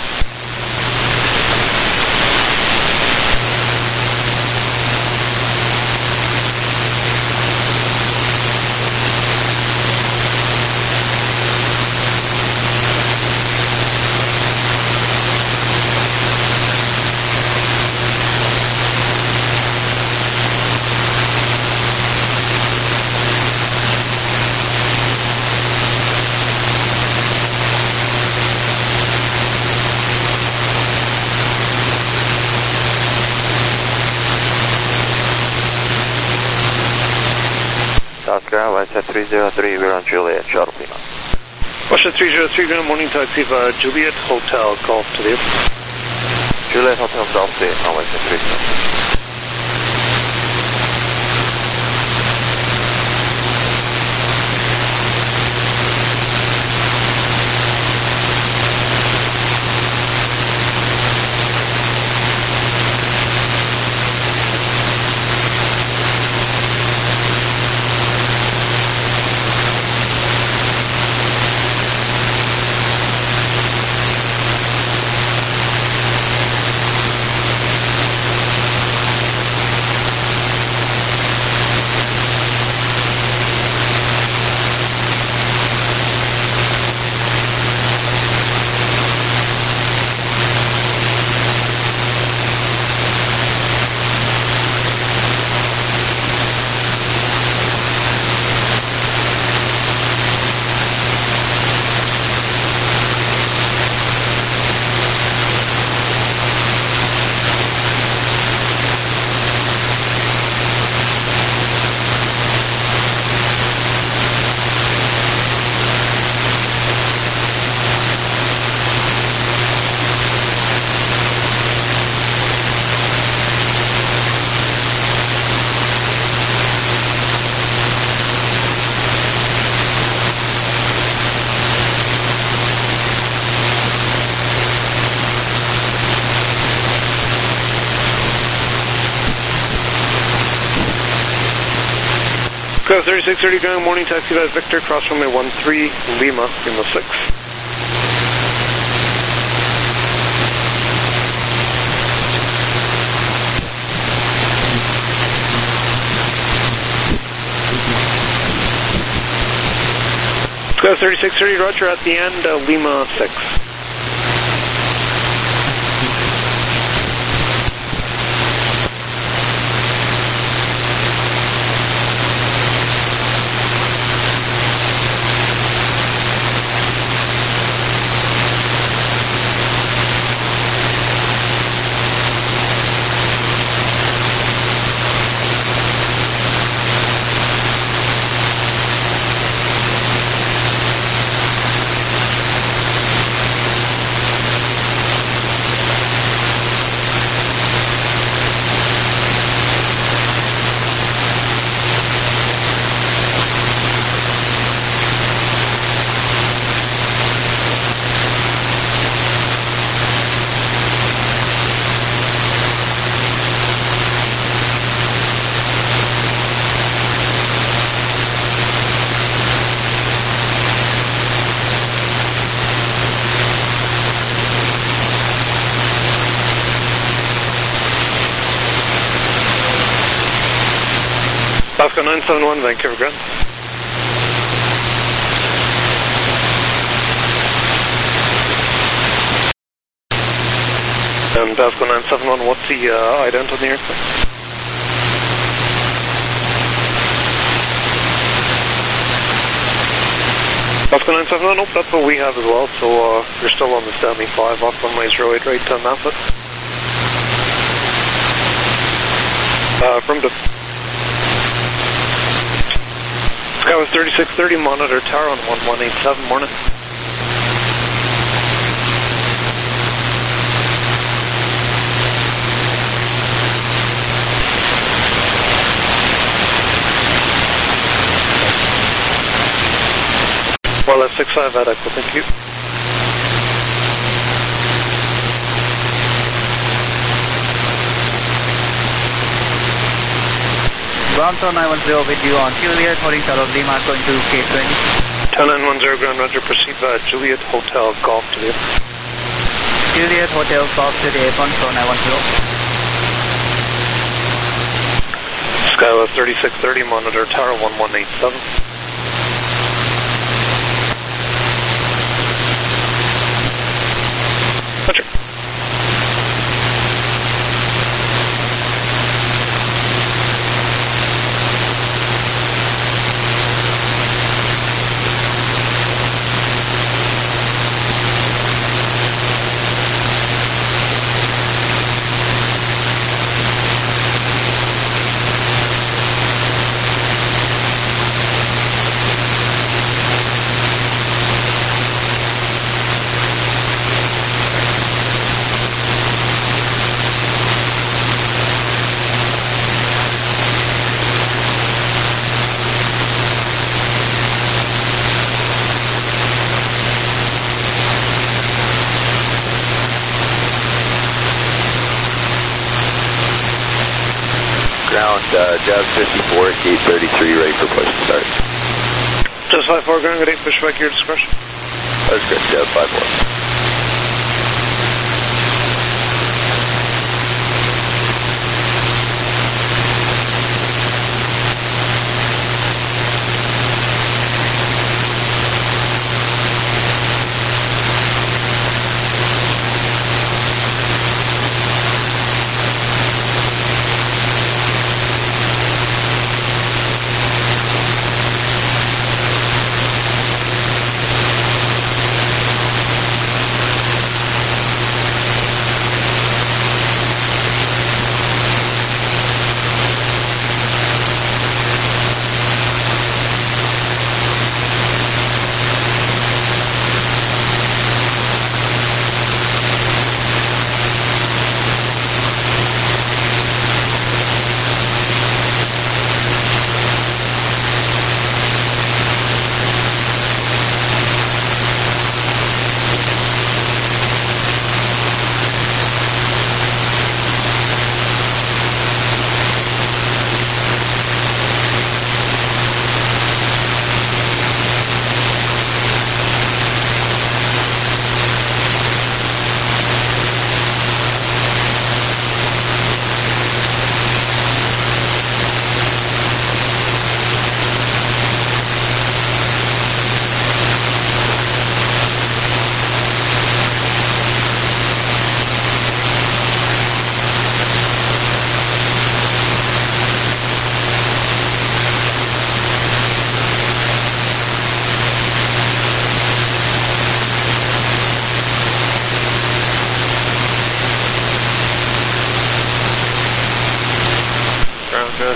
South Carolina, West three zero three, we're on Juliet, shuttle Lima. Russia three zero three, good morning, taxi via Juliet Hotel, Golf to the Juliet Hotel, Golf to the on West three zero three. Sky thirty-six thirty, ground, morning, taxi by Victor, cross runway one three, Lima, Lima six. Sky thirty-six thirty, roger, at the end, uh, Lima six. Pasco nine seven one, Vancouver ground. And Pasco nine seven one, what's the uh, ident on the airplane? Pasco nine seven one, nope, that's what we have as well, so uh, you're still on the seventy-five, off runway zero eight right to Napa. Uh, from the Skywest thirty-six thirty, monitor tower on one one eight seven, morning. Well, that's six five at Echo, thank you. Ground nine one zero with you on Juliet, Hotel Lima, going to K twenty. ten nine one zero, ground, roger, proceed via Juliet Hotel Golf to the airport. Juliet Hotel Golf to the airport, so nine one zero. Skywest thirty-six thirty, monitor tower one one eight seven. Roger. Ground, uh, Jazz fifty-four, gate thirty-three, ready for push to start. Jazz five four, ground, good eight, push back your discretion. That's good, Jazz five four.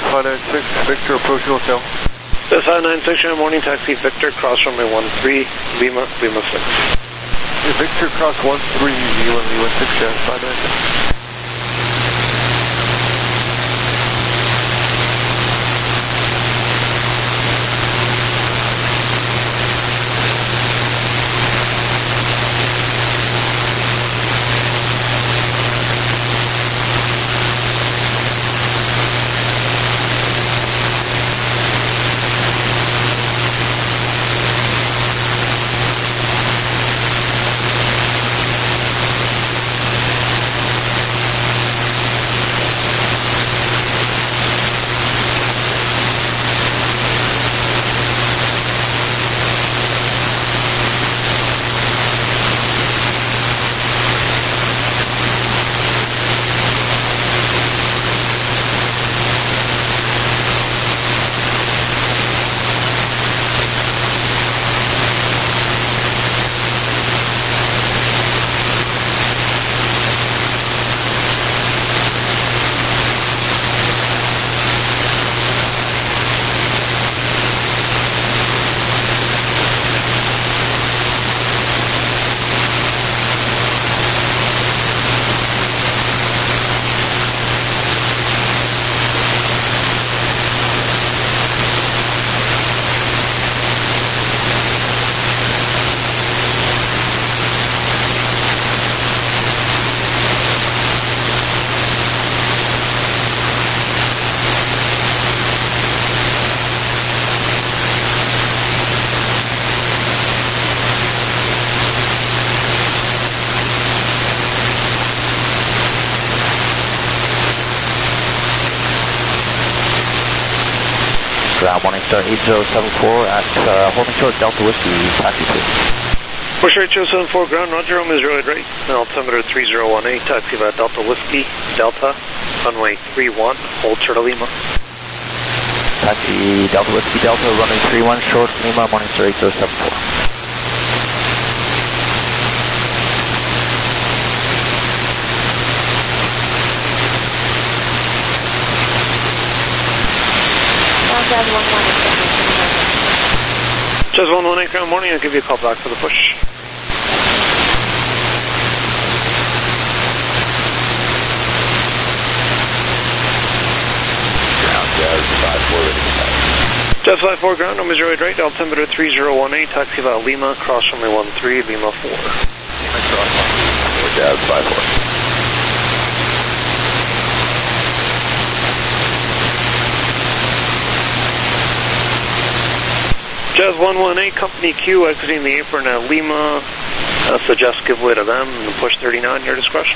Jazz five nine six, Victor approaching hotel. Jazz five nine six, good morning, taxi Victor, cross runway one three, Lima, Lima six. Hey, Victor, cross one three, Lima, Lima six, Jazz five nine six. Ground Morningstar eight zero seven four at uh, holding short Delta Whiskey, taxi please. Push eight zero seven four, ground, Roger, Romeo zero eight right, altimeter three zero one eight, taxi via Delta Whiskey, Delta, runway three one, hold short of Lima. Taxi Delta Whiskey, Delta, runway three one, short Lima, Morningstar eight zero seven four. Jazz one one eight, ground morning, I'll give you a call back for the push. Ground, Jazz five four, ready to taxi. Jazz five four, ground, number zero eight right, altimeter three zero one eight, taxi via Lima, cross runway one three, Lima four. Lima cross one three, Jazz five four. Jazz one one eight, Company Q, exiting the apron at Lima. Uh, suggest give way to them and push thirty-nine, your discretion.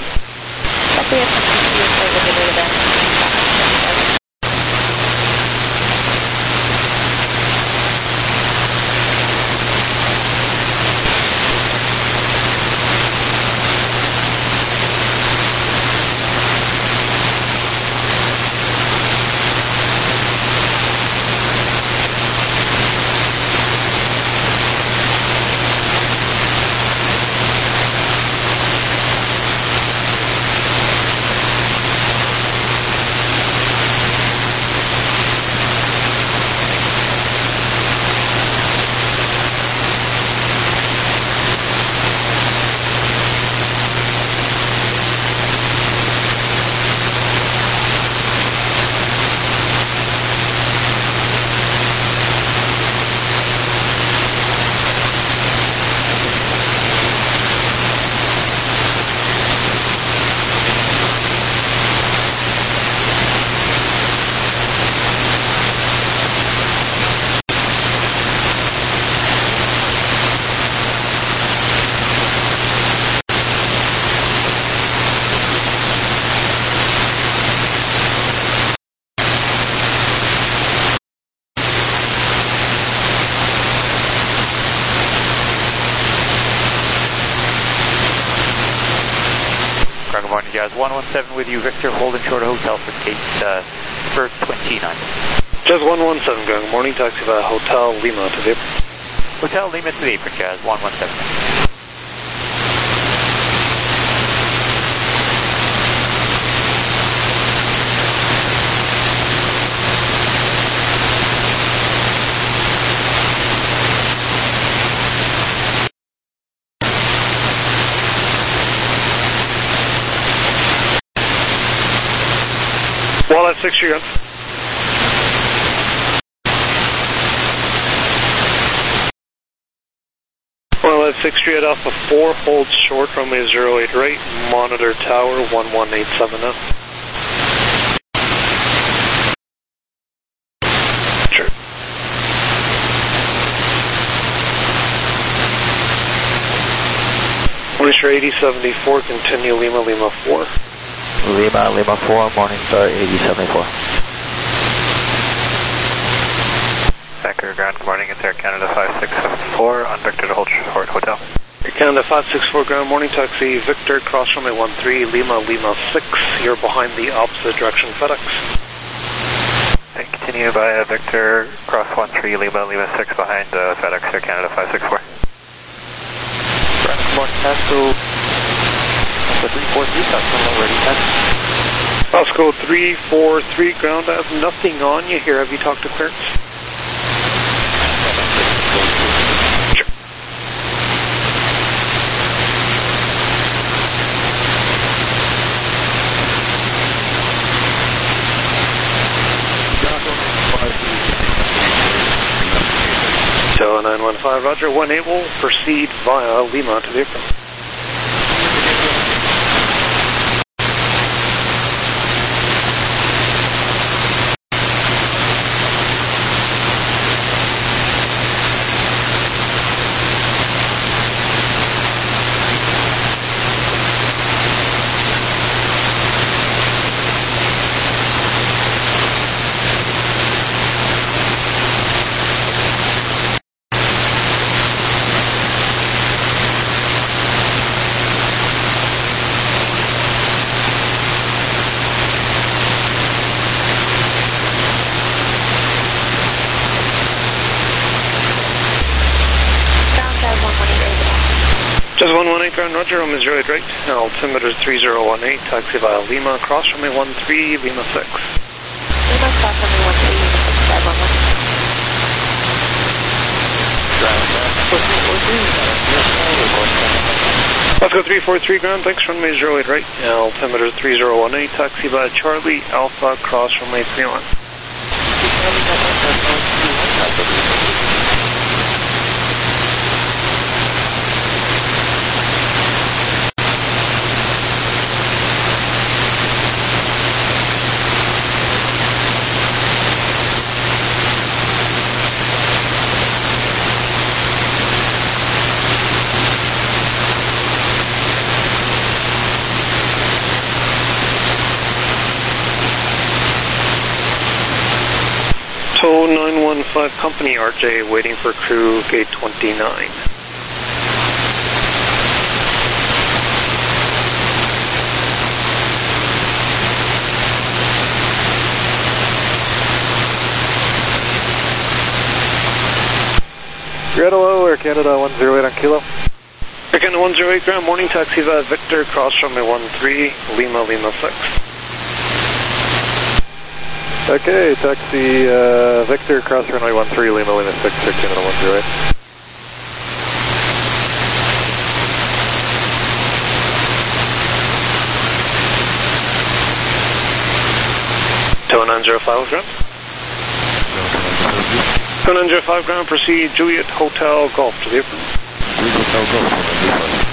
Jazz one one seven with you, Victor, holding short of hotel for gate uh, for twenty-nine. Jazz one one seven, good morning, taxi via Hotel Lima to the apron. Hotel Lima to the apron, Jazz one one seven. six three, gun. Well, at six three at Alpha four, hold short, runway zero eight right, monitor tower one one eight seven now. Sure. Monistar eighty seventy-four, continue Lima, Lima four. Lima, Lima four, Morningstar eighty seventy-four. Vancouver ground, good morning, it's Air Canada five six seven four, on Victor to hold short hotel. Air Canada five six four ground, morning taxi, Victor, cross runway one three, Lima, Lima six, you're behind the opposite direction FedEx. And continue via Victor, cross one three, Lima, Lima six, behind uh, FedEx, Air Canada five six four. Moscow, three four three, Moscow ready, test. Moscow three four three ground, I have nothing on you here, have you talked to clearance? Sure. So nine one five, roger, one eight will proceed via Lima to the airport. Just one one eight ground, roger, runway zero eight right, altimeter three zero one eight, taxi via Lima, cross runway one three, Lima six. Lima, cross runway one three, Lima six, five one one. Let's go three four three ground, thanks, runway zero eight right, altimeter three zero one eight, taxi via Charlie, Alpha, cross runway three one. So nine one five company R J waiting for crew gate twenty-nine. Red hello, Air Canada one zero eight on Kilo. Air Canada one zero eight ground, morning taxi via Victor, cross runway one three, Lima, Lima six. Okay, taxi uh, Victor, cross runway one three, Lima, Lima six, Air Canada one zero eight. two nine zero five ground. two nine zero five ground, proceed Juliet Hotel Golf to the airport. Juliet Hotel Golf.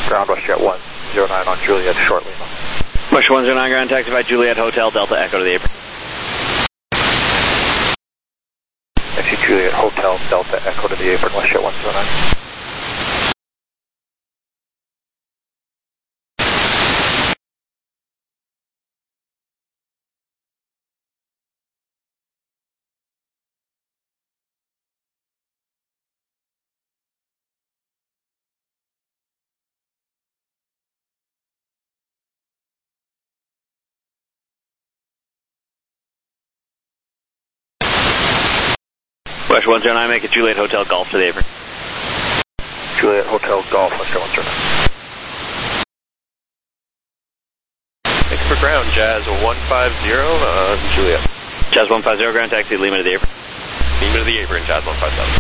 Ground WestJet one zero nine on Juliet, short Lima. WestJet one zero nine, ground taxi by Juliet Hotel, Delta Echo to the apron. Taxi Juliet Hotel, Delta Echo to the apron, WestJet one zero nine. WestJet one zero nine, make it Juliet Hotel Golf to the apron. Juliet Hotel Golf, WestJet one zero nine. Thanks for ground, Jazz one five zero, uh, Juliet. Jazz one five zero, ground taxi, Lima to the apron. Lima to the apron, Jazz one five seven.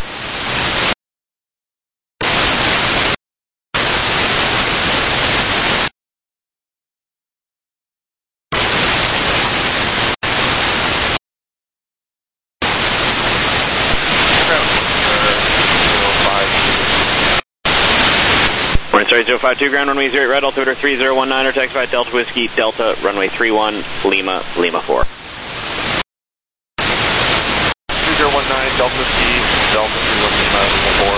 Sorry, zero five two, ground runway zero eight, right, altimeter three zero one nine, or taxi by Delta Whiskey, Delta, runway three one, Lima, Lima four. three zero one nine, Delta Whiskey, Delta three one Lima, Lima four,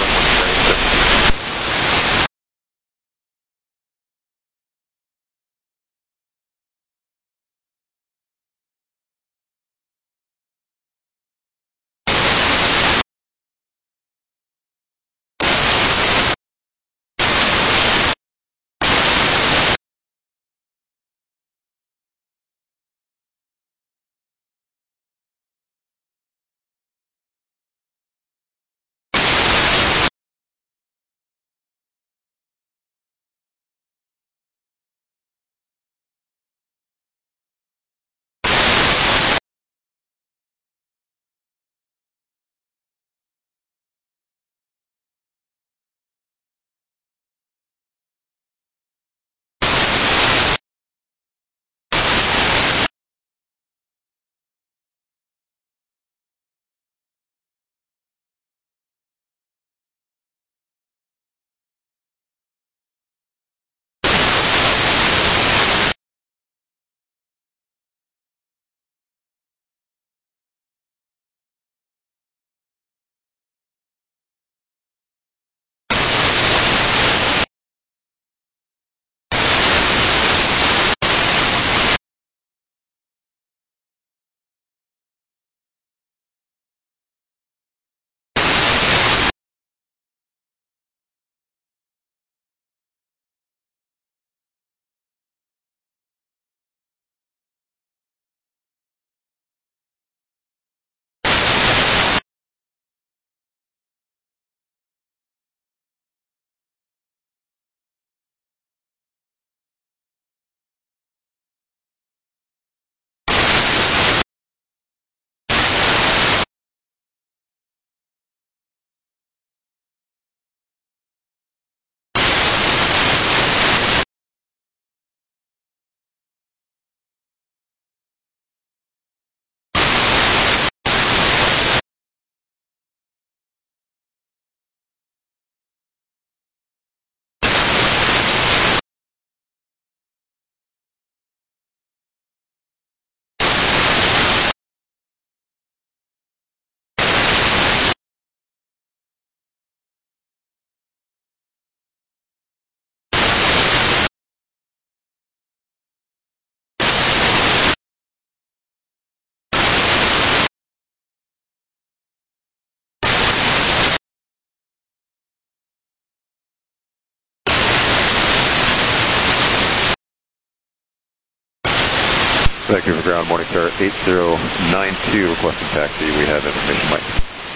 Vector for ground, morning sir, eight zero nine two, requesting taxi. We have information, Mike.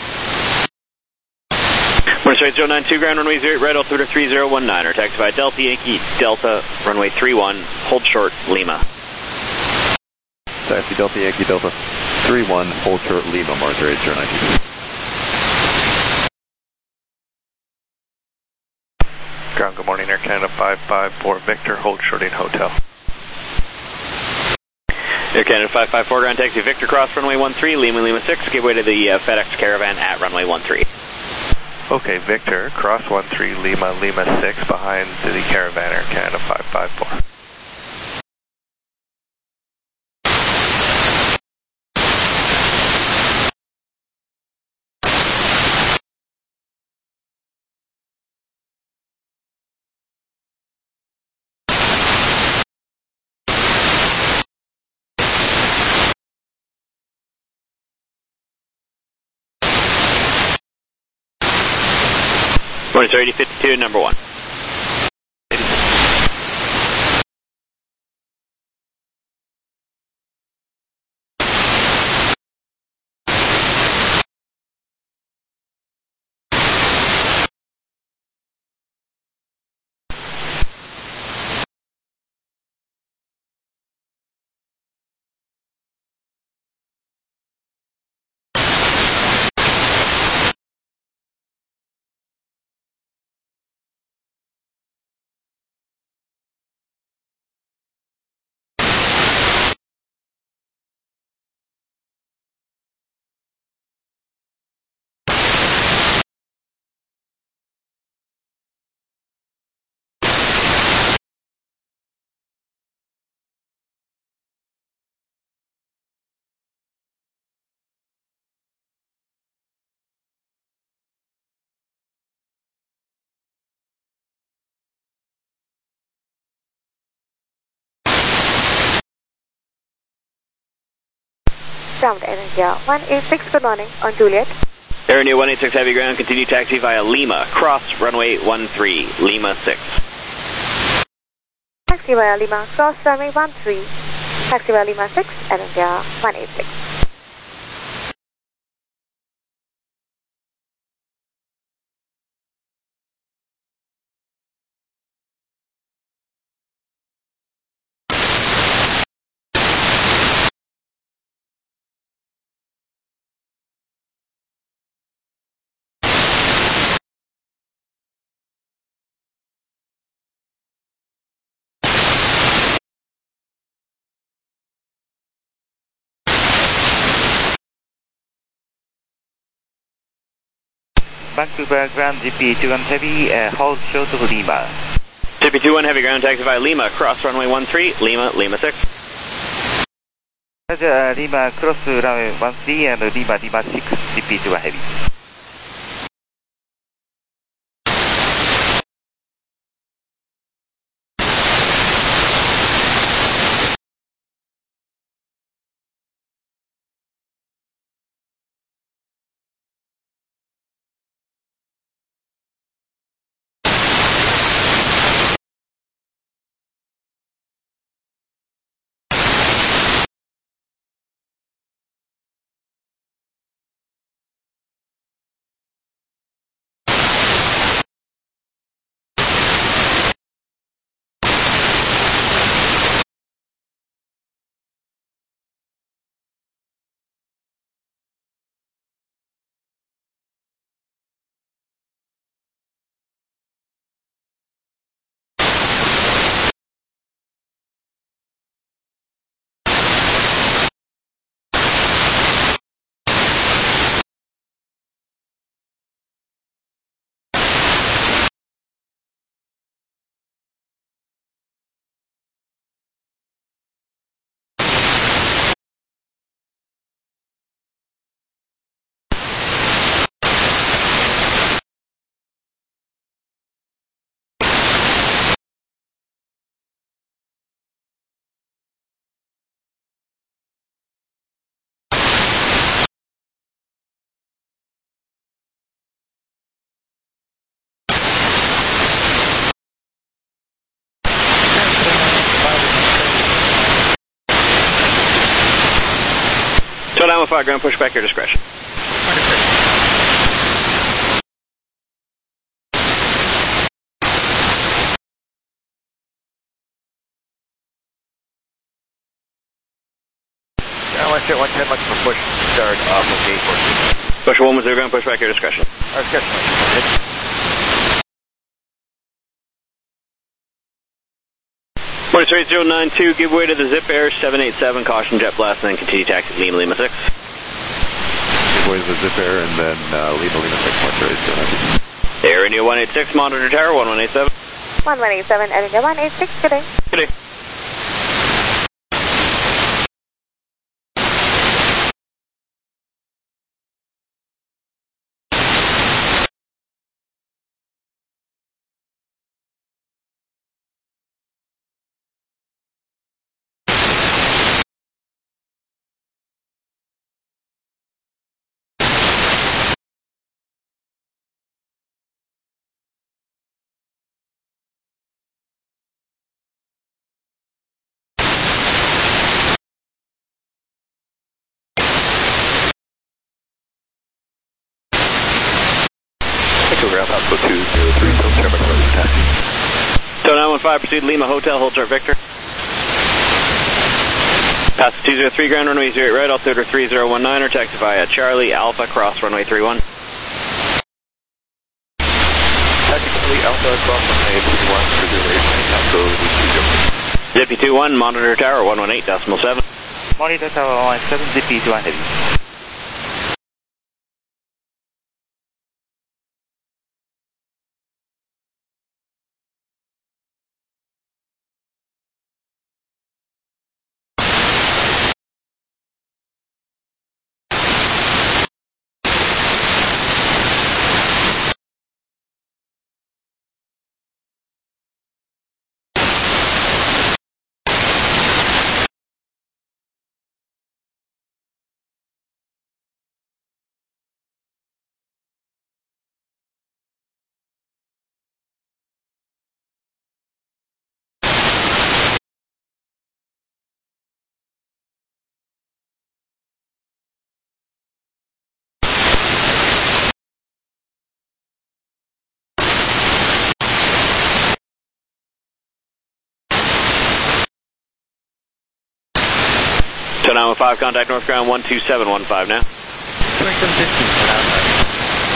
Morning sir, eight zero nine two, ground runway zero eight, right, altimeter three zero one nine, or taxi by Delta Yankee, Delta, runway three one, hold short, Lima. Taxi Delta Yankee, Delta three one, hold short, Lima, morning sir, eight zero nine two. Ground, good morning, Air Canada five five four, Victor, hold short eight Hotel. Air Canada five five four, ground taxi Victor, cross runway one three, Lima Lima six, give way to the uh, FedEx Caravan at runway one three. Okay, Victor, cross one three Lima, Lima six behind the Caravaner, Canada five five four. Morning, sir, eighty fifty-two, number one. Ground Air India one eight six, good morning, on Juliet. Air India one eight six, heavy ground, continue taxi via Lima, cross runway one three, Lima six. Taxi via Lima, cross runway one three, taxi via Lima six, Air India one eight six. Vancouver ground G P two one heavy, uh, hold short of Lima. G P two one heavy ground, taxi via Lima, cross runway one three, Lima, Lima six. Roger, uh, Lima cross runway one three and Lima, Lima six, G P two one heavy. Shut down with five ground, push back your discretion. I want to set one ten much for push start off of gate fourteen. Push one with zero ground, push back your discretion. Our discretion. Morning, three zero nine two, give way to the Zip Air seven eight seven, caution jet blast, and then continue taxi Lima, Lima six. Give way to the Zip Air and then uh, Lima, Lima six, March eight seven. Air India one eight six, monitor tower one one eight seven. one one eight seven, Air India one eight six, good day. Good day. Ground Osco two zero three, so Chairman Road, taxi. So nine one five, proceed Lima Hotel, hold short Victor. Pass two zero three, ground runway zero eight right, altimeter three zero one nine, or taxi via Charlie Alpha, cross runway three one. Taxi Charlie Alpha, cross runway three one, for zero eight, Osco two zero. Zippy two one, monitor tower one one eight decimal seven. Monitor tower one one seven, Zippy two one heavy. So nine one five, contact North Ground one two seven one five now. twenty-seven fifteen,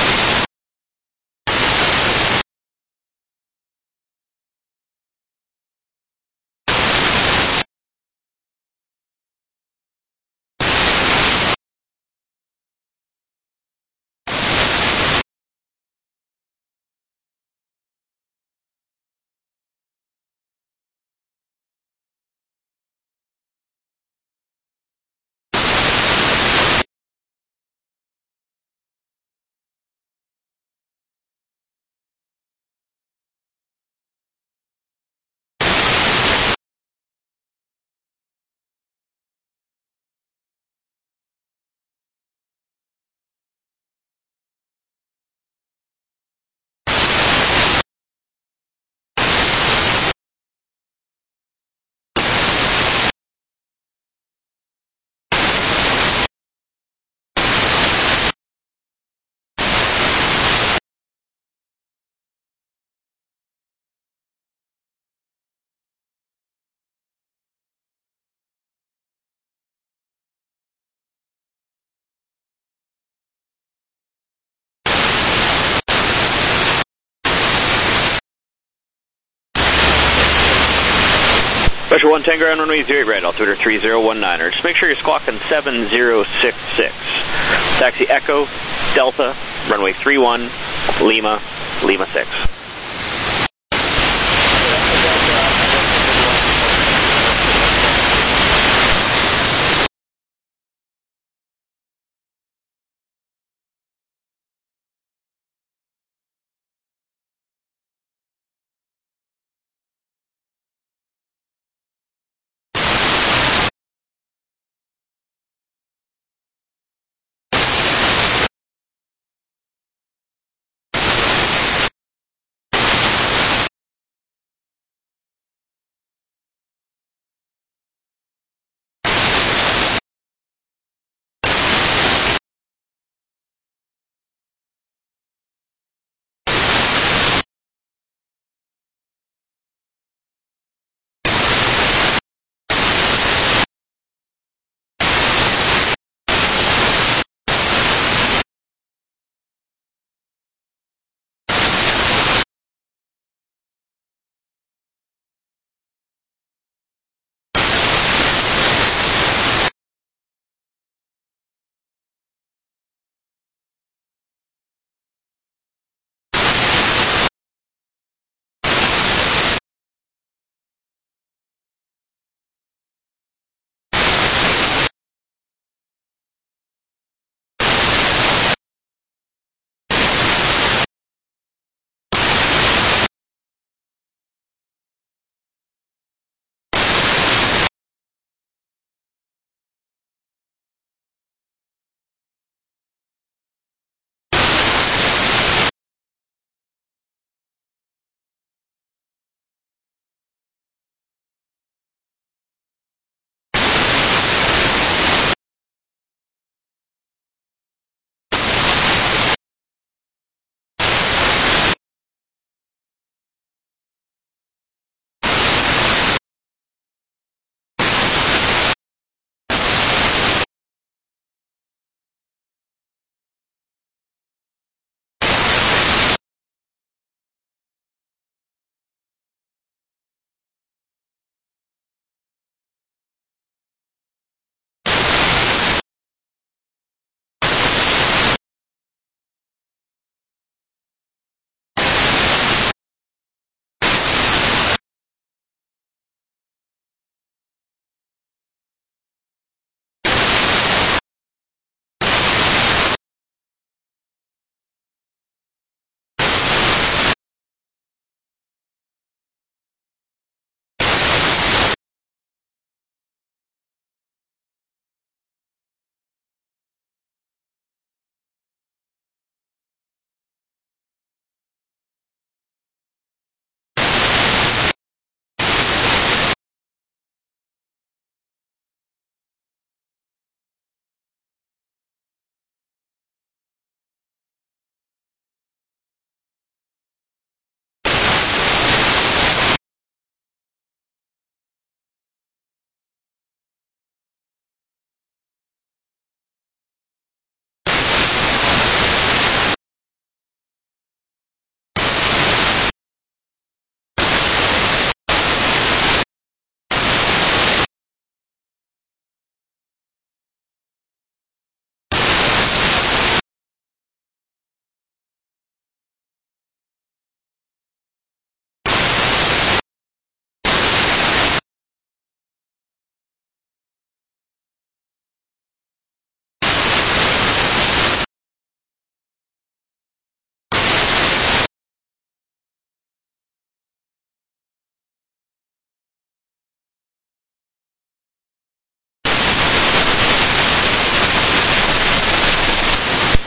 Special one ten, ground runway zero eight right, altimeter three zero one nine, or just make sure you're squawking seven zero six six. Taxi Echo, Delta, runway three one, Lima, Lima six.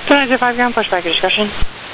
two nine zero five ground, pushback discussion.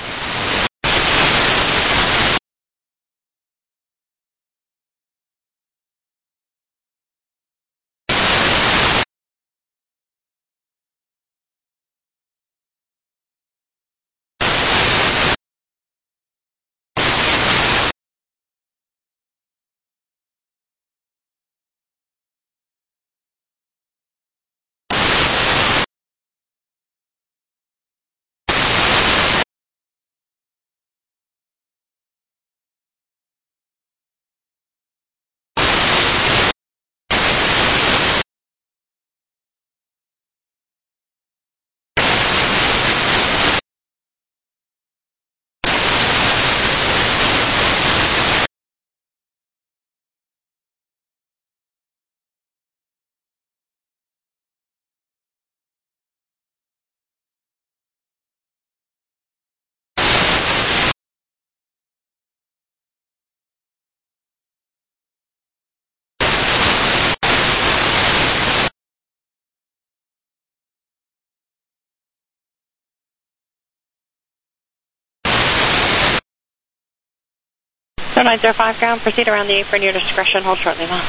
two nine zero five ground, proceed around the apron, your discretion, hold shortly now.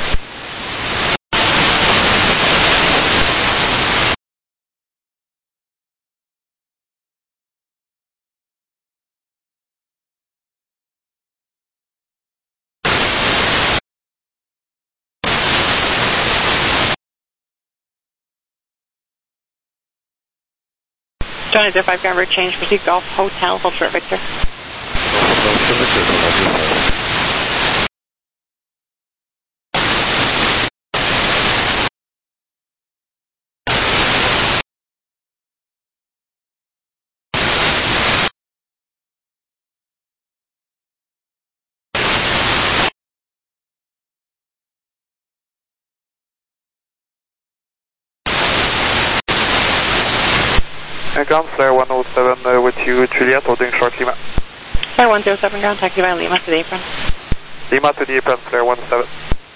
two nine zero five ground, route change, proceed Golf Hotel, hold short Victor. Ground, Flare one oh seven uh, with you, Juliet, holding short Lima. Flare one oh seven ground, taxi by Lima to the apron. Lima to the apron, Flare one oh seven.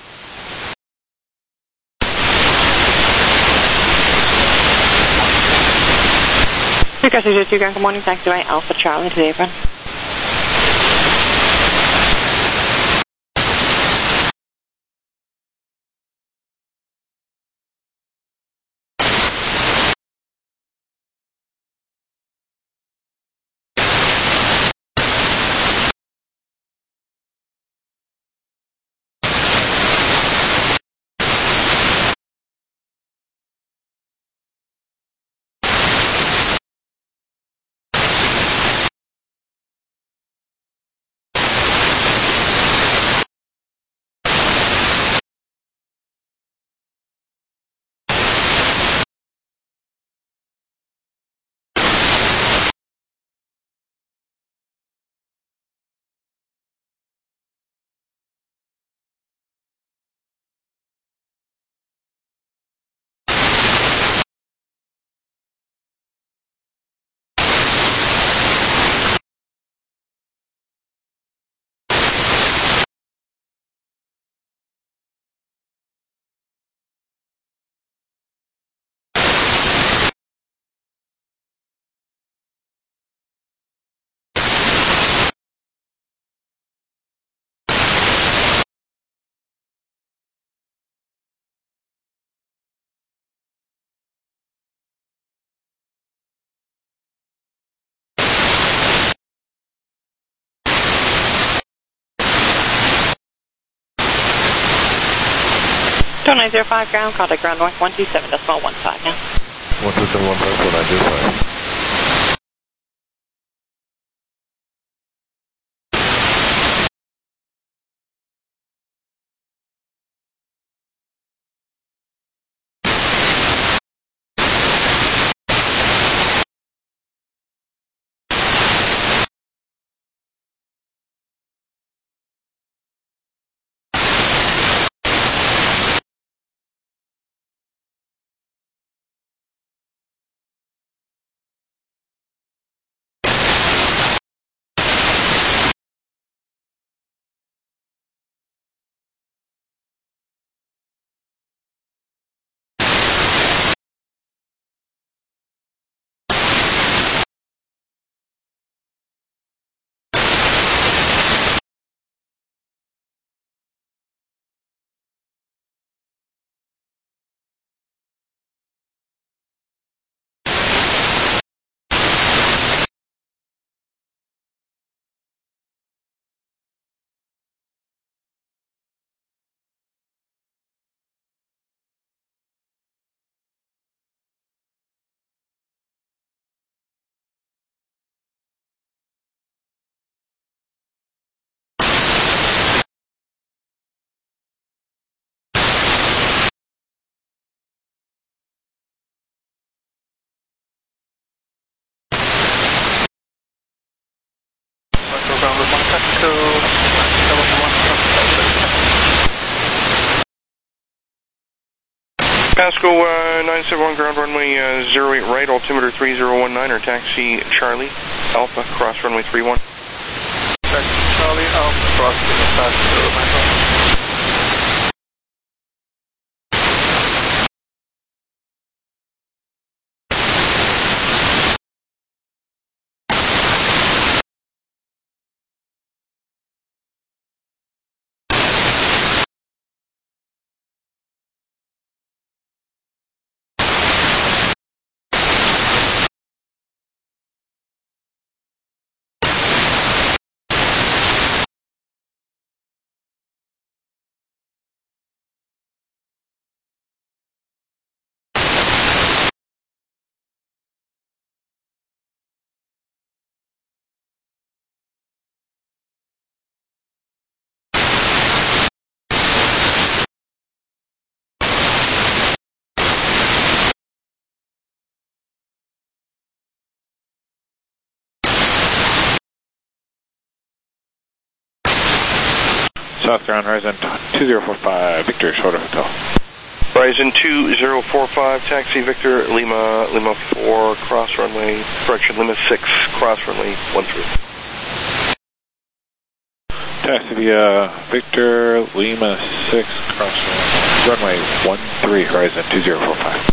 Request zero two ground, good morning, taxi by Alpha Charlie to the apron. two nine zero five ground, contact ground north one two seven decimal one five now. one two seven one five, two nine zero five. Pasco uh, nine seven one, ground runway uh, zero eight right, altimeter three zero one nine, or taxi Charlie, Alpha, cross runway three one. Taxi Charlie, Alpha, cross runway Pasco. Southbound Horizon two zero four five, Victor, Shorter Hotel. Horizon two zero four five, taxi Victor, Lima, Lima four, cross runway, correction, Lima six, cross runway one three. Taxi via Victor, Lima six, cross runway one three, Horizon two zero four five.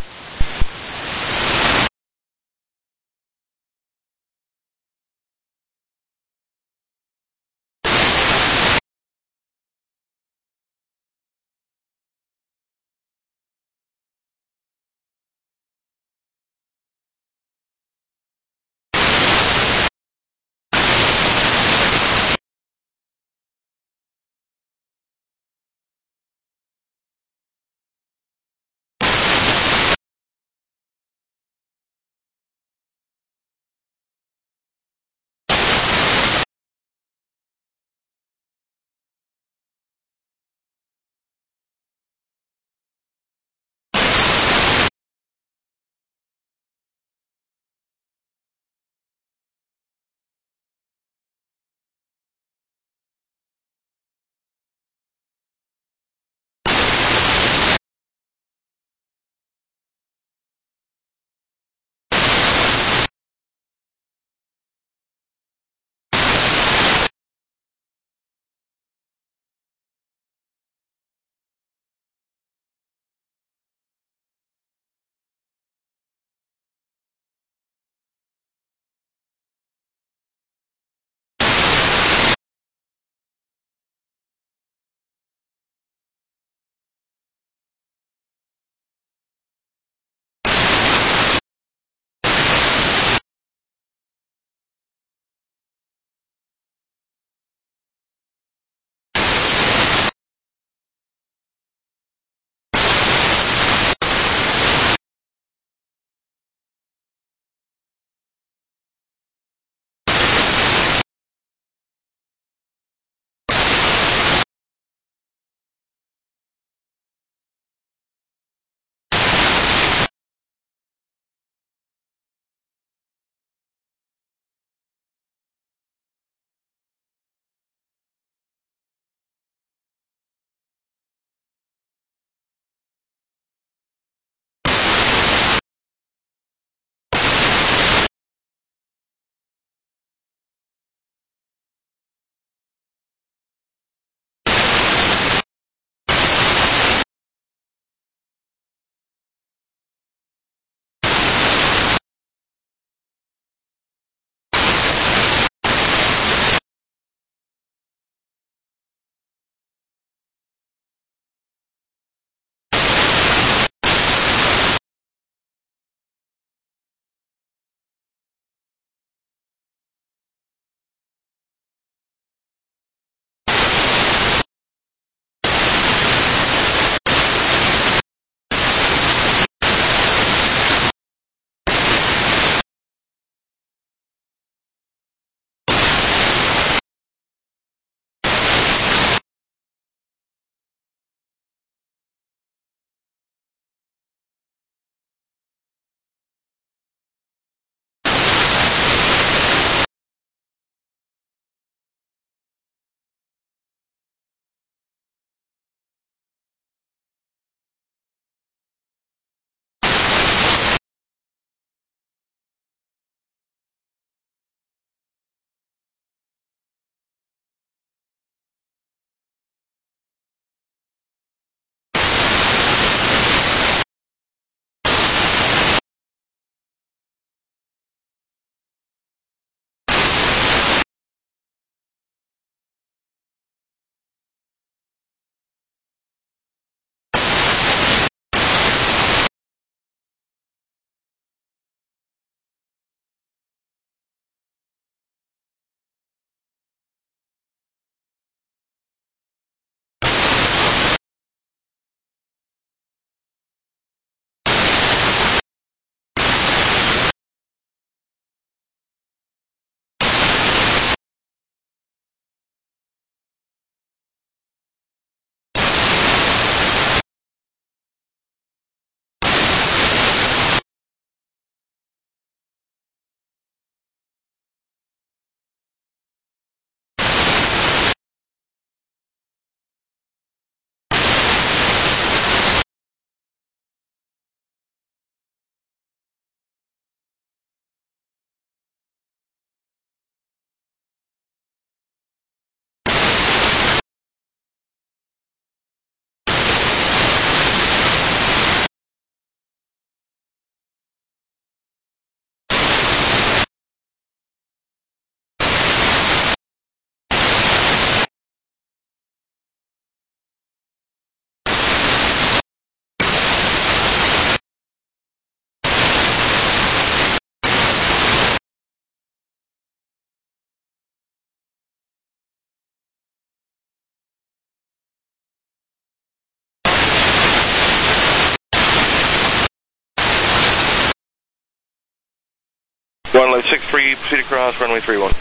Runway six three, proceed across runway three one.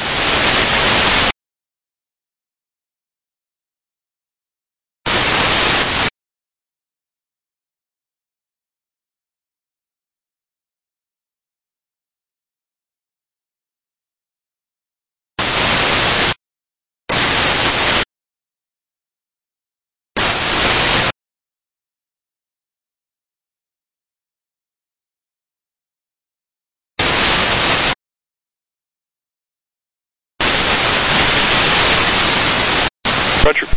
Roger.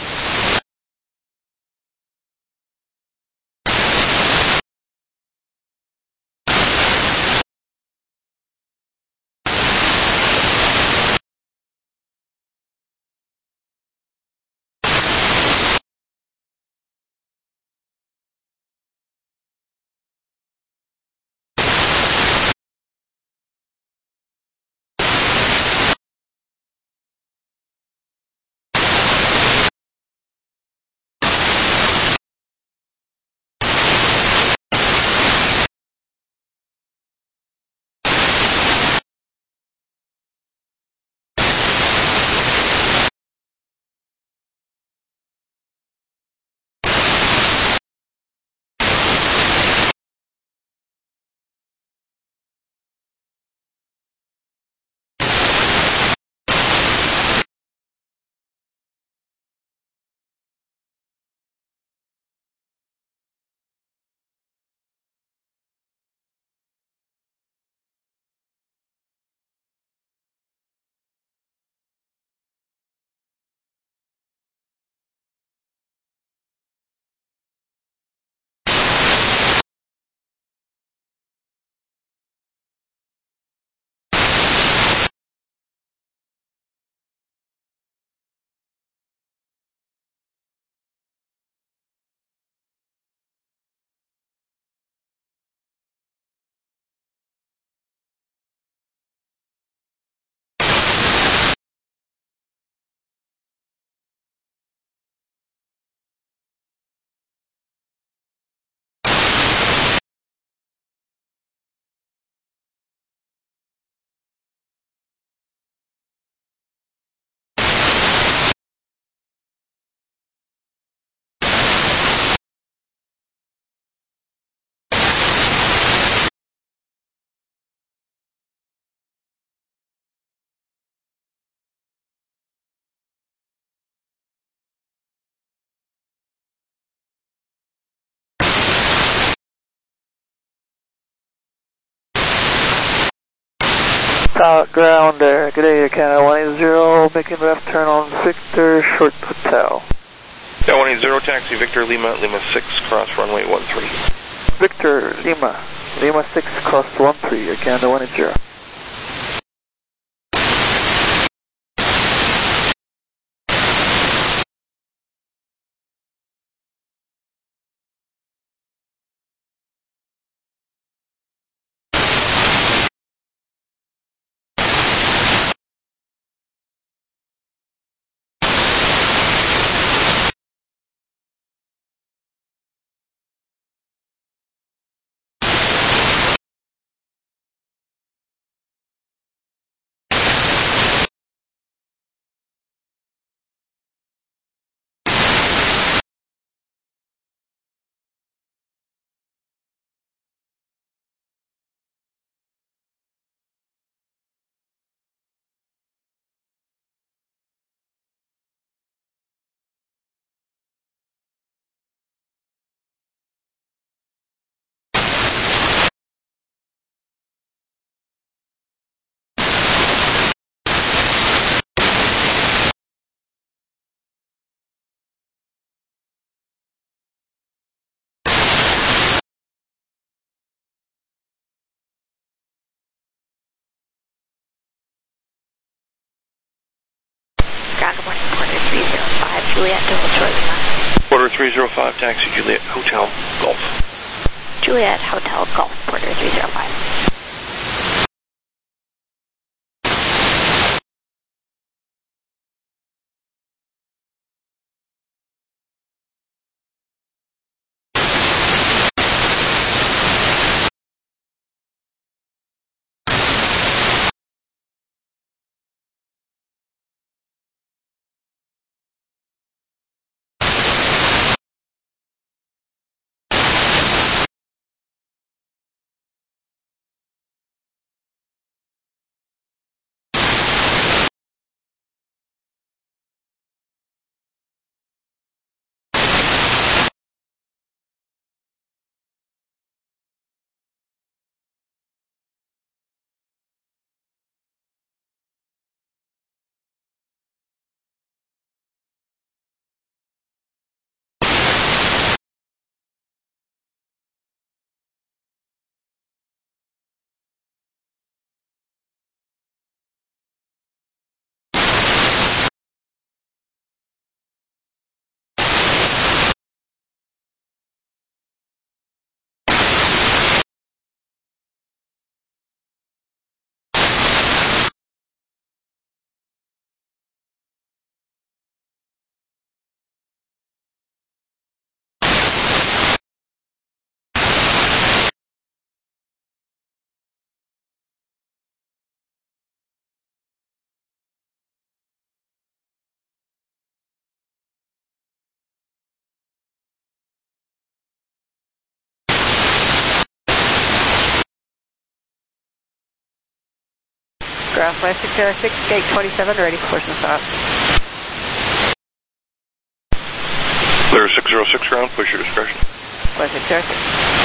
South ground there. Good day, Canada one eight zero, making left turn on Victor, short hotel. Yeah, one eight zero, taxi Victor, Lima, Lima six, cross runway one three. Victor, Lima, Lima six, cross one three, Canada one eight zero. Juliet to Detroit. Porter three zero five, taxi Juliet Hotel Golf. Juliet Hotel Golf, Porter three zero five. Ground flight six zero six, gate twenty-seven, ready for push and stop. Clear six zero six ground, push your discretion. Flight six zero six.